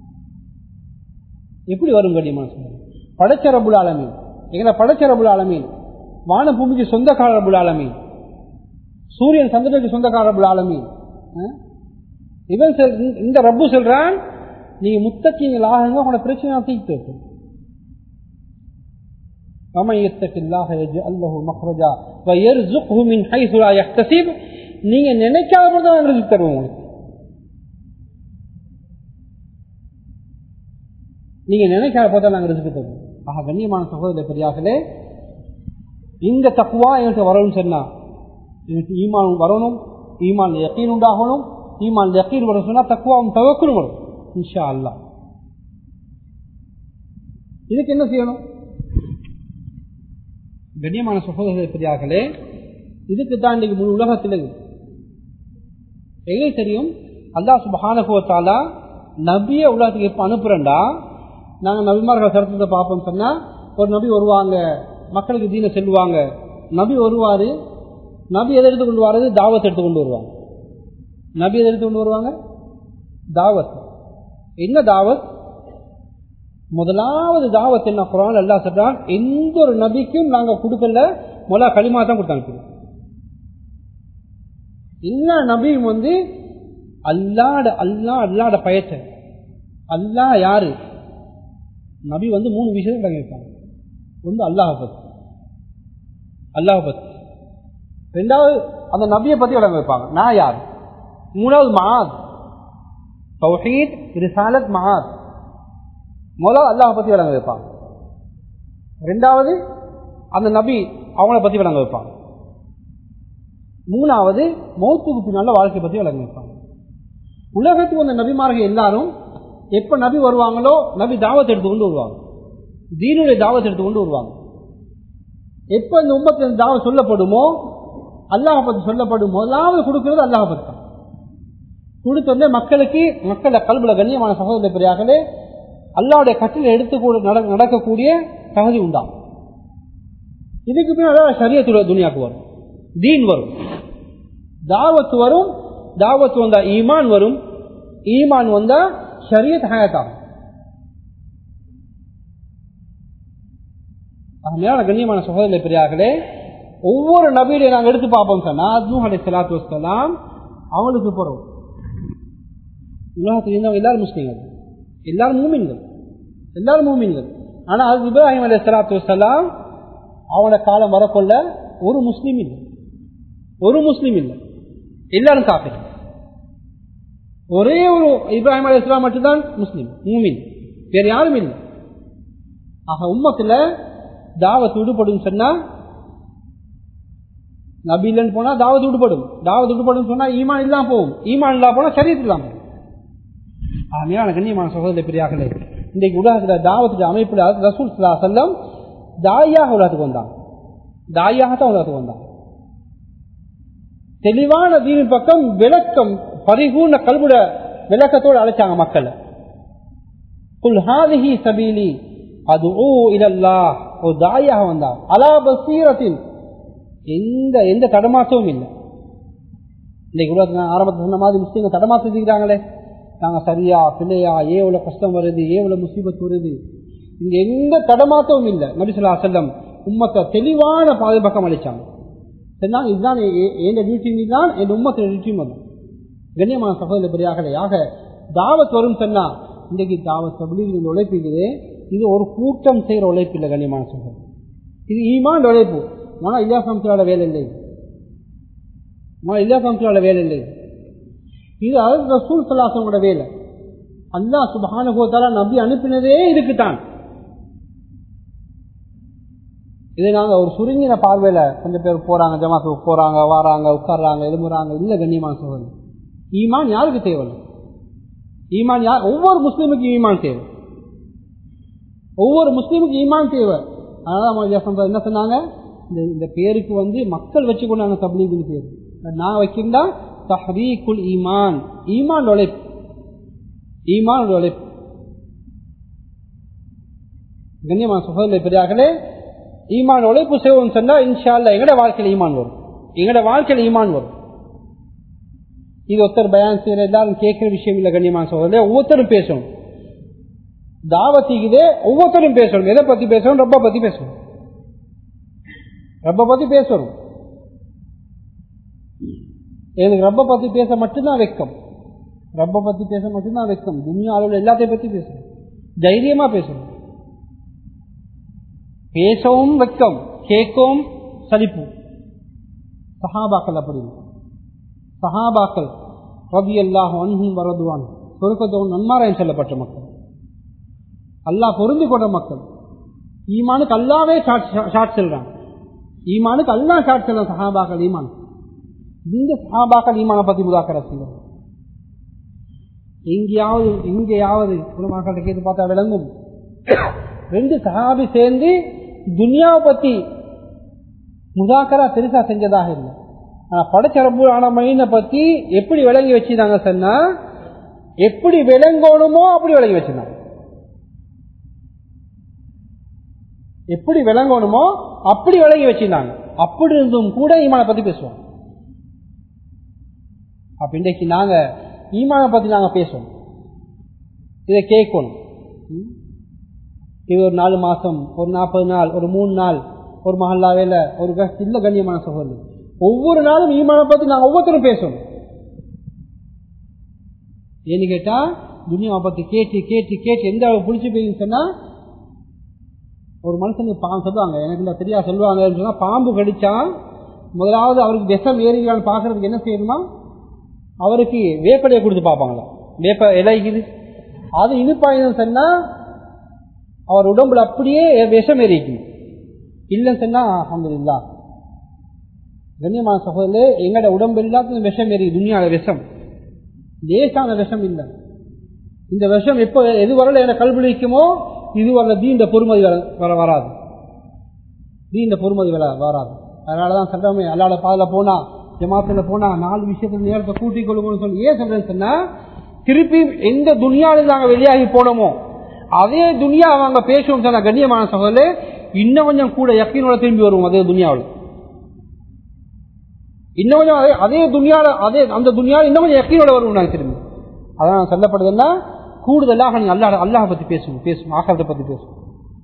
எப்படி வரும் கண்ணியமான சொல்லுங்க? படைச்ச ரப்புல் ஆலமீன், எங்களை படைச்ச ரப்புல் ஆலமீன், வான பூமிக்கு சொந்தக்கார ரப்புல் ஆலமீன், சூரியன் சந்திரனுக்கு சொந்தக்கார ரப்புல் ஆலமீன். இவன் இந்த ரப்பு சொல்றான், நீங்க முத்தக்கீங்களாக உங்களோட பிரச்சனை தீர்த்து. நீங்க நினைக்காத போது தான் தருவோம். நீங்க நினைக்காத போது நாங்கள் ரிஸ்க் தருவோம். ஆக கண்ணியமான சகோதர பெரியார்களே, இந்த தக்குவா எனக்கு வரணும் சொன்னா எனக்கு ஈமான் வரணும், ஈமான் யக்கீன் உண்டாகணும். ஈமான் யக்கீன் வரும் சொன்னா தக்குவாவும் தவக்குலும் வரும் இன்ஷா அல்லாஹ். இதுக்கு என்ன செய்யணும்? கண்ணியமான சகோதர பெரியார்களே, இதுக்கு தான் இன்னைக்கு முழு உலகத்தில் எங்கே தெரியும், அல்லாஹ் சுப்ஹானஹு வ தஆலா நபியை உலகத்துக்கு எப்ப அனுப்புறேன்டா, நாங்க நபிமார்கள் சரித்திரத்தை பார்ப்போம் சொன்னா, ஒரு நபி வருவாங்க, மக்களுக்கு தீன செல்வாங்க. நபி வருவாரு, நபி எதை எடுத்து கொண்டு வர்றது? தாவத் எடுத்து கொண்டு வருவாங்க. நபி எதை எடுத்து கொண்டு வருவாங்க? தாவத். என்ன தாவத்? முதலாவது தாவத் என்ன? குர்ஆன் அல்லாஹ் சொல்றான், எந்த ஒரு நபிக்கும் நாங்க கொடுக்கல, முதல்ல கலிமா தான் கொடுத்தாங்க. எல்லா நபியும் வந்து அல்லாட அல்லா அல்லாட பயத்த அல்லா யாரு? நபி வந்து மூணு விஷயம் இருப்பாங்க. ஒன்று அல்லாஹ் பத்தி, அல்லாஹ் பத்தி. ரெண்டாவது அந்த நபியை பத்தி விளங்க வைப்பாங்க, நான் யார். மூணாவது மஆத், தௌஹீத் ரிசாலத் மஆத். முதல் அல்லாஹ் பத்தி விளங்க வைப்பாங்க. ரெண்டாவது அந்த நபி அவங்கள பத்தி விளங்க வைப்பாங்க. மூணாவது மௌத்துக்கு பின்னால வாழ்க்கை பத்தி விளங்க வைப்பாங்க. உலகத்துக்கு வந்த நபிமார்கள் எல்லாரும் எப்ப நபி வருவாங்களோ, நபி தாவத் எடுத்து கொண்டு வருவாங்க, தீனுடைய தாவத் எடுத்து கொண்டு வருவாங்க. எப்ப இந்த உம்மத்தின் தாவத் சொல்லப்படுமோ, அல்லாஹ் பத்தி சொல்லப்படும், முதலாவது கொடுக்கிறது அல்லாஹ் பத்தி தான். கொடுத்த மக்களுக்கு மக்களை கல்வில கண்ணியமான சகோதர பெரியார்களே, அல்லாஹ்வுடைய கட்டளை எடுத்து நடக்கக்கூடிய தகுதி உண்டாகும். இதுக்கு பின்னாடி ஷரியத்துடைய துனியாவுக்கு வரும், தீன் வரும், தாவத் வரும். தாவத் வந்தா ஈமான் வரும், ஈமான் வந்தா ஷரியத் ஹயாத் ஆகும். கண்ணியமான சகோதர பெரியார்களே, ஒவ்வொரு நபியை நாங்கள் எடுத்து பார்ப்போம் சொன்னா, நூஹ் அலைஹிஸ்ஸலாத்து வஸ்ஸலாம் அவங்களுக்கு போறோம். உலகத்தில் இருந்தவங்க எல்லாரும் முஸ்லீம்கள், எல்லாரும் மூமின்கள், எல்லாரும் மூமின்கள். ஆனா அது இப்ராஹிம் அலைஹிஸ்ஸலாத்து வஸ்ஸலாம் அவங்களோட காலம் வரக்கொள்ள ஒரு முஸ்லீம் இல்லை, ஒரு முஸ்லீம் இல்லை, எல்லாரும் காஃபிர். ஒரே ஒரு இப்ராஹிம் அலைஹிஸ்ஸலாம் மட்டும்தான் முஸ்லீம், மூமின், வேற யாரும் இல்லை. ஆக உம்மத்துல தாவத் விடுபடும் சொன்னா, நபி இல்லைன்னு போனா தாவத் விடுபடும், தாவத் விடுபடும் சொன்னா ஈமான் இல்லாம போகும், ஈமான் இல்லாம போனா ஷரியத் இல்லாம போகும். ஆகையால கண்ணியமான சகோதர பெரியார்களே, இன்றைக்கு உலகத்துல தாவத்துடைய அமைப்புல ரசூல் ஸல்லல்லாஹு அலைஹி வஸல்லம் தாயாக உலகத்துக்கு வந்தாங்க, தாயாகத்தான் உலகத்துக்கு வந்தாங்க. தெளிவான தீனின் பக்கம் விளக்கம், பரிபூர்ண கல்விட விளக்கத்தோடு அழைச்சாங்க மக்களை. குல் ஹாதிஹி சபீலி அதுஊ இலல்லாஹ், ஒரு தாயாக வந்தாங்க. அலா பஸீரத்தின், எந்த எந்த தடமாற்றமும் இல்லை. இன்னைக்கு உலகத்துல ஆரம்பத்தில் சொன்ன மாதிரி முஸ்லீம்கள் தடமாற்றிருக்கிறாங்களே, நாங்க சரியா பிள்ளையா, ஏ எவ்வளவு கஷ்டம் வருது, ஏ எவ்வளவு முசீபத் வருது, இங்க எந்த தடமாற்றமும் இல்லை. நபி ஸல்லல்லாஹு அலைஹி வஸல்லம் உம்மத்தை தெளிவான பாதை பக்கம் அளிச்சாங்க. சொன்னாங்க, இதுதான் எந்த டியூட்டி தான் என் உம்மத்தின் டியூட்டியும் வரும். கண்ணியமான சகோதர பெரியார்களே, ஆக தாவத் வரும் சொன்னா, இன்றைக்கு தாவத் தப்லீக் உழைப்பு, இது ஒரு கூட்டம் செய்யற உழைப்பு இல்லை. கண்ணியமான சகோதரர், இது ஈமான் உழைப்பு. ஆனா இல்லா சம்சார வேலை இல்லை, இல்லா சம்சார வேலை இல்லை. இது அது ரசூல் ஸல்லல்லாஹு அலைஹி வஸல்லம் வேலை. அல்லாஹ் சுப்ஹானஹு வ தஆலா நபி அனுப்பினதே இதுக்குத்தான். இது நாங்க ஒரு சுருங்கின பார்வையில கொஞ்சம் பேர் போறாங்க, ஜமாத்துக்கு போறாங்க, வாராங்க, உட்கார்றாங்க, எழுமுறாங்க. இல்ல கண்ணியமான சகோதரர், ஈமான் யாருக்கு தேவை? ஈமான் யார்? ஒவ்வொரு முஸ்லீமுக்கு ஈமான் தேவை, ஒவ்வொரு முஸ்லீமுக்கு ஈமான் தேவை. அதனால என்ன சொன்னாங்க, இந்த பேருக்கு வந்து மக்கள் வச்சு கொண்டாங்க தப்லீக் பேர். நான் வைக்கிறா தஹ்ரீக்குல் ஈமான், ஈமான் உழைப்பு, ஈமான் உழைப்பு. கண்ணியமான சகோதர பெரியார்களே, ஈமான் உழைப்பு செய்வோம் சொன்னா இன்ஷா அல்லாஹ் எங்கட வாழ்க்கையில் ஈமான் வரும், எங்கட வாழ்க்கையில் ஈமான் வரும். இது ஒருத்தர் பயான் செய்யற எல்லாரும் கேட்கிற விஷயம் இல்ல கண்ணியமான சகோதரர்களே. ஒவ்வொருத்தரும் பேசணும். தாவத்திக்குதே ஒவ்வொருத்தரும் பேசணும். எதை பத்தி பேசணும்? ரப்ப பத்தி பேசணும். ரப்ப பத்தி பேசணும். எனக்கு ரப்ப பத்தி பேச மட்டும்தான் வெக்கம். ரப்ப பத்தி பேச மட்டும்தான் வெக்கம். துனியாவில் எல்லாத்தையும் பத்தி பேசணும். தைரியமா பேசணும். பேசவும் வெக்கம், கேட்கவும் சலிப்பு. சஹாபாக்கள் அப்படி சஹாபாக்கள் ரலியல்லாஹு அன்ஹும் வரதுவான் சொர்க்கத்தோடு நன்மாராயம் செல்லப்பட்ட மக்கள், அல்லாஹ் பொருந்து கொண்ட மக்கள். ஈமானுக்கு அல்லாவே ஷாட் செல்றாங்க. ஈமானுக்கு அல்லா ஷாட் செல்றான் சஹாபாக்கள் ஈமான். இந்த சஹாபாக்கள் ஈமான பத்தி முதாக்கரா செய்யணும். எங்கேயாவது எங்கேயாவது குலமாக்களை கேட்டு பார்த்தா விளங்கும். ரெண்டு சஹாபி சேர்ந்து துனியாவை பத்தி முதாக்கரா பெருசா செஞ்சதாக இல்லை. படைச்ச ரப்பல் ஆலமீனை பத்தி எப்படி விளங்கி வச்சிருந்தாங்க சொன்னா, எப்படி விளங்கணுமோ அப்படி விளங்கி வச்சிருந்தாங்க. எப்படி விளங்கணுமோ அப்படி விளங்கி வச்சிருந்தாங்க. அப்படி இருந்தும் கூட ஈமானை பத்தி பேசுவோம். அப்ப இன்றைக்கு நாங்க ஈமானை பத்தி நாங்க பேசுவோம். இதை கேட்கணும். இது ஒரு நாலு மாசம், ஒரு நாற்பது நாள், ஒரு மூணு நாள், ஒரு மஹல்லாவேல ஒரு இல்ல கண்ணியமான சகோதரர், ஒவ்வொரு நாளும் ஈமானை பத்தி நாங்க ஒவ்வொருத்தரும் பேசணும். ஏன்னு கேட்டா துனியாவை பத்தி கேட்டு கேட்டு கேட்டு எந்த அளவு பிடிச்சி போயின்னு சொன்னா, ஒரு மனுஷனுக்கு பாம்பு சொல்லுவாங்க, எனக்கு இந்த தெரியா சொல்லுவாங்க சொன்னா, பாம்பு கடிச்சா முதலாவது அவருக்கு விஷம் ஏறிக்கலான்னு பாக்குறதுக்கு என்ன செய்யணுமா, அவருக்கு வேப்பலையை கொடுத்து பார்ப்பாங்களா, வேப்ப இலைக்குது அது இனிப்பாயின்னு சொன்னா அவர் உடம்புல அப்படியே விஷம் ஏறிக்கும். இல்லைன்னு சொன்னா அல்ஹம்துலில்லாஹ். கண்ணியமான சகோதரர்களே, எங்கட உடம்பு எல்லாத்துக்கும் விஷம் ஏறி, துனியால விஷம் லேசான விஷம் இல்லை. இந்த விஷம் எப்போ எது வரல என கல்விக்குமோ இது வரல தீண்ட பொறுமதி வர வராது. தீண்ட பொறுமதி வர வராது. அதனாலதான் சொல்றமே, அல்லாட பாதையில போனா, ஜமாத்துல போனா நாலு விஷயத்துல நேரத்தை கூட்டிக் கொள்ளுங்கன்னு சொல்லி ஏன் சொல்றேன்னு சொன்னா, திருப்பி எந்த துனியாவில் நாங்க வெளியாகி போனோமோ அதே துனியா அவங்க பேசுவோம் சொன்னா கண்ணியமான சகோதரர்களே, இன்னும் கொஞ்சம் கூட யக்கீனோட திரும்பி வருவோம். அதே துனியாவில் இன்னும் கொஞ்சம் அதே துனியால அதே அந்த துனியாவில் இன்னும் கொஞ்சம் யக்கீனோட வருவோம் நாங்க திரும்பி. அதான் சொல்லப்படுதுன்னா, கூடுதலாக நீங்க அல்லாஹ் அல்லாஹ் பத்தி பேசுவோம், பேசுவோம் ஆகத்தை பத்தி பேசுவோம்.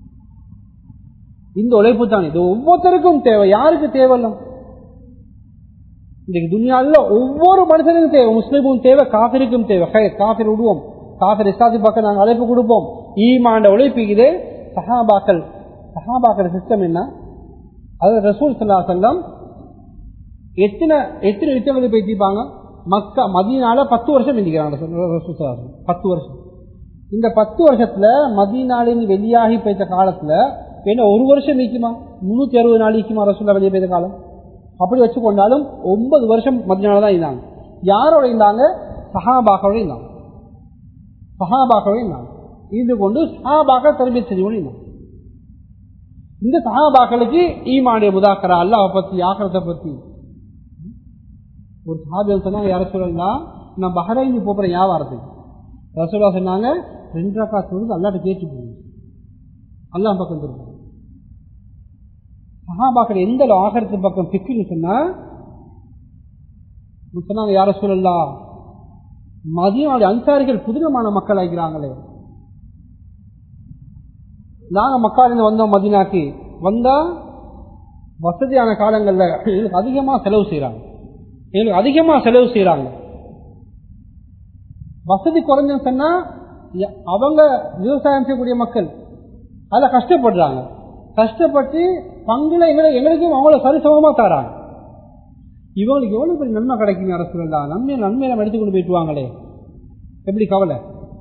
இந்த உழைப்பு தான் இது ஒவ்வொருத்தருக்கும் தேவை. யாருக்கு தேவையில்லை? இன்னைக்கு துனியாவில் ஒவ்வொரு மனுஷனுக்கும் தேவை. முஸ்லிமும் தேவை, காபிருக்கும் தேவை. காபிர் விடுவோம், காபிர் இஸ்லாத்தி பக்கம் நாங்கள் அழைப்பு கொடுப்போம். ஈமாண்ட உழைப்பு இது. சஹாபாக்கள் சஹாபாக்கள் சிஸ்டம் என்ன? அதாவது ரசூல் ஸல்லல்லாஹு அலைஹி வஸல்லம் எத்தனை எத்தனை யுத்தங்களை பேசிப்பாங்க. மக்கா மதீனால பத்து வருஷம் இந்திக்கிறாங்க ரசூல் ஸல்லல்லாஹு அலைஹி வஸல்லம். பத்து வருஷம். இந்த பத்து வருஷத்துல மதீனாலிருந்து வெளியாகி போய்த்த காலத்துல என்ன ஒரு வருஷம் நீக்குமா? முன்னூத்தி அறுபது நாள் நீக்குமா ரசூல்லா வெளியே போய்த்த காலம்? அப்படி வச்சு கொண்டாலும் ஒன்பது வருஷம் மதீனால தான் இருந்தாங்க. யாரோட இருந்தாங்க? சஹாபாக்களோட இருந்தாங்க. சஹாபாக்களோட இருந்தாங்க. இருந்து கொண்டு சஹாபாக்கள் தர்பியத் செஞ்சு கொண்டு இருந்தாங்க. இந்த சஹாபாக்களுக்கு ஈமானுடைய முதாக்கரா, அல்லாஹ் பத்தி, ஆகிரத்தை பத்தி. ஒரு சஹாபிகள் சொன்னாங்க, யார சொல்லலாம், நான் பஹ்ரைன் போறேன் வியாபாரத்துக்கு. ரசூலுல்லாஹ் சொன்னாங்க, ரெண்டு ரக்காத் தொழுது அல்லாஹ்ட்ட கேட்டு போங்க, அல்லாஹ் பக்கம் திரும்ப. சஹாபாக்கள் எந்த ஆகிரத்து பக்கம் பிக்குன்னு சொன்னா சொன்னாங்க, யார சொல்லலாம், மதீனாவுடைய அன்சாரிகள் புதுமையான மக்கள் ஆகிறாங்களே, நாங்க மக்காலிருந்து வந்தோம் மதீனாக்கு வந்தா வசதியான காலங்கள்ல எங்களுக்கு அதிகமா செலவு செய்யறாங்க, எங்களுக்கு அதிகமா செலவு செய்யறாங்க. வசதி குறைஞ்சு சொன்னா அவங்க விவசாயம் செய்யக்கூடிய மக்கள் அதுல கஷ்டப்படுறாங்க. கஷ்டப்பட்டு பங்குல எங்களை எங்களுக்கும் அவங்கள சரிசமமா தராங்க. இவங்களுக்கு எவ்வளவு பெரிய நன்மை கிடைக்கும் அரசு இல்லா, நன்மை நன்மையை நம்ம எடுத்துக்கொண்டு போயிட்டுவாங்களே, எப்படி கவலை.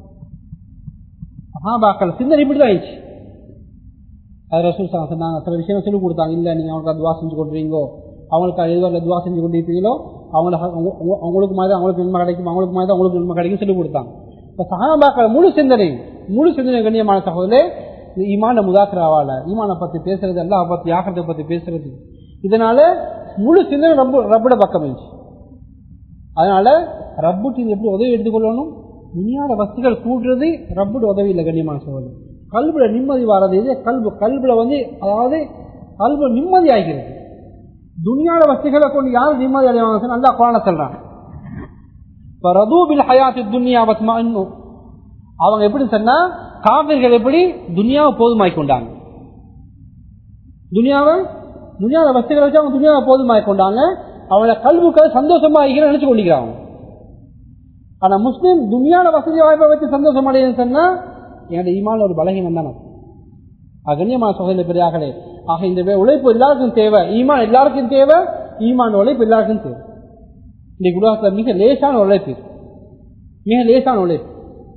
சஹாபாக்கள் சிந்தனை இப்படிதான் ஆயிடுச்சு. அது ரசூல் சொன்னாங்க, சில விஷயம் சொல்லிக் கொடுத்தாங்க. இல்ல நீங்க அவங்களுக்கு துவா செஞ்சு கொண்டுறீங்களோ, அவங்களுக்கு எதுவும் துவா செஞ்சு கொண்டு இருப்பீங்களோ அவங்களுக்கு அவங்களுக்கு மாதிரி அவங்களுக்கு நன்மை கிடைக்கும், அவங்களுக்கு மாதிரி அவங்களுக்கு நன்மை கிடைக்கும் சொல்லிக் கொடுத்தாங்க. இப்ப சஹாபாக்கள் முழு சிந்தனை முழு சிந்தனை கண்ணியமான சகோதரே, ஈமான முதாக்கராவால ஈமான பத்தி பேசுறது, அல்லாஹ் பத்தி, ஆகிரத்தை பத்தி பேசுறது, இதனால முழு சிந்தனை ரப்பு ரப்போட பக்கம் இருந்துச்சு. அதனால ரப்புக்கு எப்படி உதவி எடுத்துக்கொள்ளணும்? துனியாத வஸ்துகள் கூடுறது ரப்போட உதவி இல்லை கண்ணியமான சகோதரர். கல்புல நிம்மதி வர்றது இது கல்பு கல்புல வந்து, அதாவது கல்பு நிம்மதி ஆகிறது. துனியாத வஸ்துகளை கொண்டு யாரும் நிம்மதி அடைவாங்க? நல்லா குரான சொல்றாங்க, ரது பில் ஹயாத்தி துன்யா வத்மஇன்னு. அவங்க எப்படி சொன்னா காபிர்கள் எப்படி துனியாவை போதுமாக்கி கொண்டாங்க, துனியாவை துனியாவை வசதிகளை வச்சு அவங்க துனியாவை போதுமாக்கி கொண்டாங்க. அவங்கள கல்விக்கு சந்தோஷமா இருக்கிற நினைச்சு கொண்டிருக்கிறாங்க. ஆனா முஸ்லீம் துனியால வசதி வாய்ப்பை வச்சு சந்தோஷம் அடையுன்னு சொன்னா என்னோட ஈமான் ஒரு பலகீனம் தானே. அகண்யமான சகோதர பெரியார்களே, ஆக இந்த உழைப்பு எல்லாருக்கும் தேவை, ஈமான் எல்லாருக்கும் தேவை, ஈமான் உழைப்பு எல்லாருக்கும் தேவை. இன்னைக்கு உலகத்தில் மிக லேசான உழைப்பு, மிக லேசான உழைப்பு.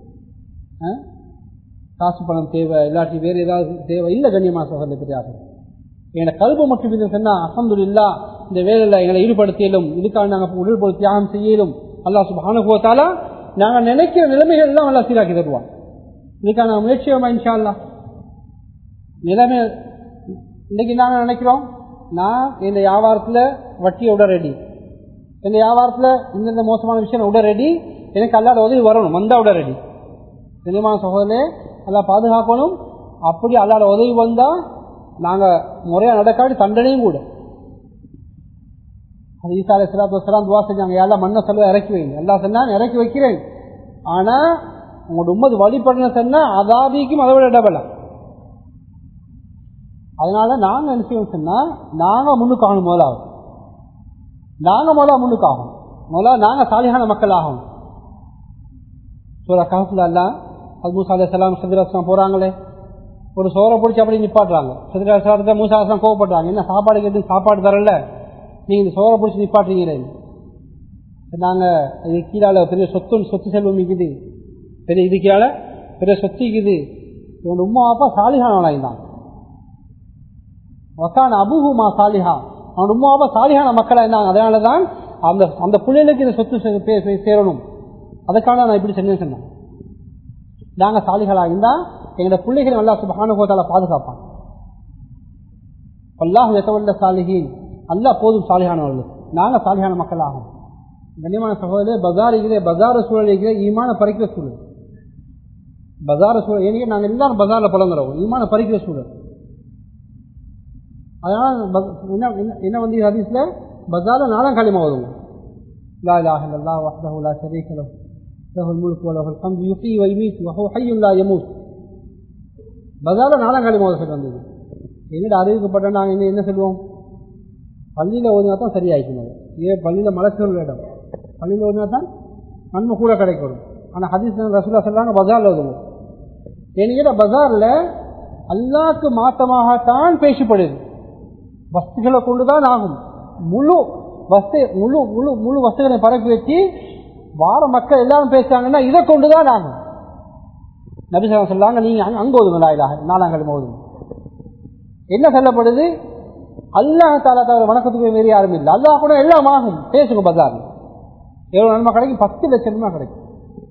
காசு பணம் தேவை, இல்லாட்டி வேற ஏதாவது தேவை இல்லை. கண்ணியமான சகோதர பெரியார்களே, எங்களை கல்வி மட்டும் இது சொன்னா அல்ஹம்துலில்லாஹ் இந்த வேலையில எங்களை ஈடுபடுத்தியலும் இதுக்காக நாங்கள் உடல் தியாகம் செய்யலும் அல்லாஹ் சுப்ஹானஹு வ தஆலா நாங்க நினைக்கிற நிலைமைகள் எல்லாம் அல்லாஹ் சீராக்கி தருவான். இதுக்காக நாங்கள் முயற்சியோமா இன்ஷா அல்லாஹ். நிலைமை இன்னைக்கு நாங்க நினைக்கிறோம், நான் இந்த வியாபாரத்துல வட்டியை விட ரெடி, இந்த வியாபாரத்துல இந்தந்த மோசமான விஷயம் விட ரெடி, எனக்கு அல்லாட உதவி வரணும், வந்தா விட ரெடி. கண்ணியமான சகோதரே, அல்லாஹ் பாதுகாக்கணும். அப்படி அல்லாட உதவி வந்தா நாங்க முறையா நடக்காட்டி தண்டனையும் கூட. அது ஈசா அலைஹிஸ்ஸலாத்து வஸ்ஸலாம் துஆ செஞ்சாங்க, யா அல்லாஹ் மண்ணை செல்வ இறக்கி வைங்க. அல்லாஹ் சொன்னான் இறக்கி வைக்கிறேன், ஆனா உங்களோட உம்மது வழிபடன சொன்னா அதாபிக்கும் அதை விட டபலா. அதனால நாங்க என்ன செய்வோம் சொன்னா நாங்க முன்னுக்கு ஆகணும், முதலாவது நாங்க முதலா முன்னுக்கு ஆகணும், முதல்ல நாங்க சாலிஹான மக்கள் ஆகணும். சூரா கஹ்ஃப்ல அல்லாஹ் அது மூசா அலைஹிஸ்ஸலாம் ஹிஜ்ர் அலைஹிஸ்ஸலாம் போறாங்களே, ஒரு சோரை பிடிச்சி அப்படி நிப்பாட்டுறாங்க. ஹிஜ்ர் அலைஹிஸ்ஸலாம் மூசா அலைஹிஸ்ஸலாம் கோவப்படுறாங்க, என்ன சாப்பாடு கேட்டு சாப்பாடு தரல, நீங்க இந்த சோரை பிடிச்சி நிப்பாட்டுறீங்களே. நாங்க இது கீழால பெரிய சொத்து சொத்து செல்வம் இருக்குது, பெரிய இது கீழே பெரிய சொத்து இருக்குது, இவன் உம்மா அப்பா சாலிஹானாயிந்தான், வக்கான அபூஹுமா சாலிஹா, அவன் உம்மா அப்பா சாலிஹான மக்களா இருந்தாங்க. அதனாலதான் அந்த அந்த பிள்ளைகளுக்கு இந்த சொத்து சேரணும், அதுக்காக நான் இப்படி செஞ்சேன்னு சொன்னேன். நாங்க சாலிகளா இருந்தா எங்களோட பிள்ளைகளை அல்லாஹ் சுப்ஹானஹு வ தஆலா பாதுகாப்பான். அல்லாஹ் யதவல்ல சாலிஹீன், அல்லாஹ் போதும் சாலிஹானவர்கள், நாங்க சாலிஹான மக்கள் ஆகும். கண்ணியமான சகோதரே, பஜார் இருக்கிற பஜார சூழல் இருக்கிற ஈமான பறிக்கிற சூழல், பஜார சூழல் ஏன்னா நாங்க எல்லாரும் பஜார்ல புலங்குறோம், ஈமான பறிக்கிற சூழல். அதனால என்ன வந்து ஹதீஸ்ல பஜார்ல நாலாம் காலிமா ஓதுங்க, லா இலாஹ இல்லல்லாஹ் வஹ்தஹு லா ஷரீக லஹு லஹுல் முல்கு வ லஹுல் ஹம்து யுஹ்யி வ யுமீத்து வ ஹுவ ஹய்யுன் லா யமூத். பஜார்ல நாலாம் காலிமா ஓத சொல்லி வந்தது. என்னோட அறிவிக்கப்பட்ட நாங்கள் என்ன என்ன சொல்லுவோம், பள்ளியில் ஓதினா தான் சரியாயிக்கணும். ஏன் பள்ளியில மலச்சொல் இடம், பள்ளியில் ஓதினா தான் நன்மை கூட கிடைக்கும். ஆனால் ஹதீஸ் ரசூலுல்லாஹ் சொல்றாங்க பஜார்ல ஓதுங்க. ஏன்னா பஜார்ல அல்லாஹ்க்கு மாற்றமாகத்தான் பேசப்படுது, வஸ்துகளை கொண்டுதான் ஆகும். முழு வஸ்து முழு முழு முழு வஸ்துகளை பரப்பி வச்சு வார மக்கள் எல்லாரும் பேசுறாங்கன்னா இதை கொண்டுதான் ஆகும். நபி ஸல்லல்லாஹு அலைஹி சொல்றாங்க, நீங்க அங்க ஓதுங்க, லா இலாஹ நாலாங்கல் ஓதுங்க. என்ன சொல்லப்படுது, அல்லாஹ் தஆலா தவிர வணக்கத்துக்கு வேறு யாரும் இல்லை, அல்லாஹ் கூட எல்லாம் ஆகும். பேசுங்க பஜார், எவ்வளவு நன்மை கிடைக்கும், பத்து லட்சம் ரூபாய் கிடைக்கும்,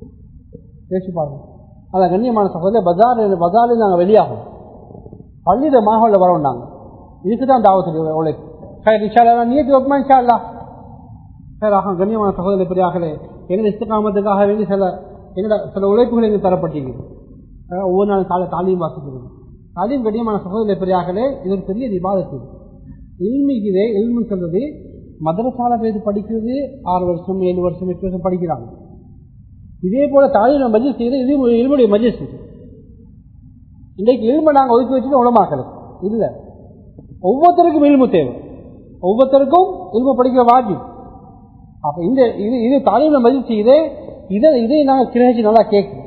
பேசி பாருங்க. அதான் கண்ணியமான சகோதரர், பஜார் பஜாரில் நாங்கள் வெளியாகும், பள்ளியில மாஹோல்ல வரோம். நாங்கள் இதுக்குதான் தாவத்துக்கு உழைப்பு நீயத்து வைப்போமா இன்ஷா அல்லாஹ். சார் ஆகும் கண்ணியமான சகோதரர் பெரியார்களே, எங்கள் இஸ்திகாமத்துக்காக வேண்டி சில எங்களோட சில உழைப்புகள் எங்களுக்கு தரப்பட்டிருக்கு. ஒவ்வொரு நாள் காலை தாலியும் வாசிக்கிறது, தாலியும் கண்ணியமான சகோதரர் பெரியார்களே, இது ஒரு பெரிய இபாதத்து. இல்மிக்குதே, இல்மு சொல்றது மதரசால போய் படிக்கிறது ஆறு வருஷம் ஏழு வருஷம் எட்டு வருஷம் படிக்கிறாங்க. இதே போல தாலிம் மஜ்லிஸ் செய்யறது இது இல்முடைய மஜ்லிஸ். இன்றைக்கு இல்மை நாங்கள் ஒதுக்கி வச்சுட்டு உலமாக்கல இல்ல, ஒவ்வொருத்தருக்கும் இல்மு தேவை, ஒவ்வொருத்தருக்கும் இல்மு படிக்கிற வாஜிப். அப்ப இந்த இது இது தாலிம் மஜ்லிஸ் செய்யுது, இதை இதை நாங்கள் கிரகிச்சு நல்லா கேட்கணும்.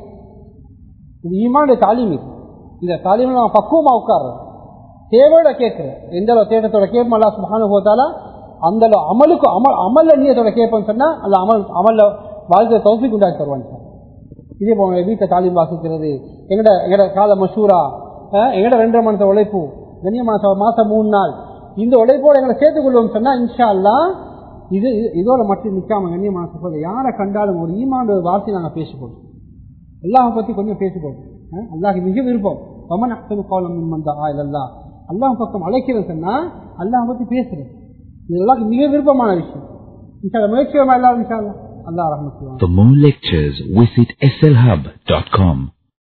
இது ஈமானுடைய தாலீம். இது இந்த தாலீம் நாங்கள் பக்குவமா உட்கார்றோம், தேவையோட கேட்கிறேன், எந்த அளவு தேட்டத்தோட கேட்போம் அல்லாஹ் சுப்ஹானஹு வ தஆலா அந்த அமலுக்கு அமல் அமல்ல நீயத்தோட கேட்போம்னு சொன்னா அல்ல அமல் அமல்ல வாழ்க்கை தௌஃபீக் உண்டாக்கி தருவாங்க. இதே போல வீட்டை தாலீம் வாசிக்கிறது, எங்கட எங்கட கால மஷூரா, எங்கட ரெண்டரை மாச உழைப்பு, கண்ணியமான மாசம் மூணு நாள் இந்த உழைப்போடு எங்களை சேர்த்துக் கொள்வோம் சொன்னா இன்ஷா அல்லாஹ் இது இதோட மட்டும் நிற்காம கண்ணியமான சொல்ல யாரை கண்டாலும் ஒரு ஈமான் வார்த்தை நாங்கள் பேசிப்போம், அல்லாஹ் பத்தி கொஞ்சம் பேசிப்போம். அல்லாஹ் மிக விருப்பம் கமன் அக்தல் கோலம் மின்மந்தா இல்லல்லா, அல்லாஹ் பக்கம் அழைக்கிறது சொன்னா அல்லாஹ் பத்தி பேசுறேன், இது எல்லாருக்கும் மிக விருப்பமான விஷயம். இன்ஷா முயற்சியமா எல்லாரும் இன்ஷா அல்லாஹ். அல்லாஹ் ரஹ்மத். For more lectures, visit S L hub dot com.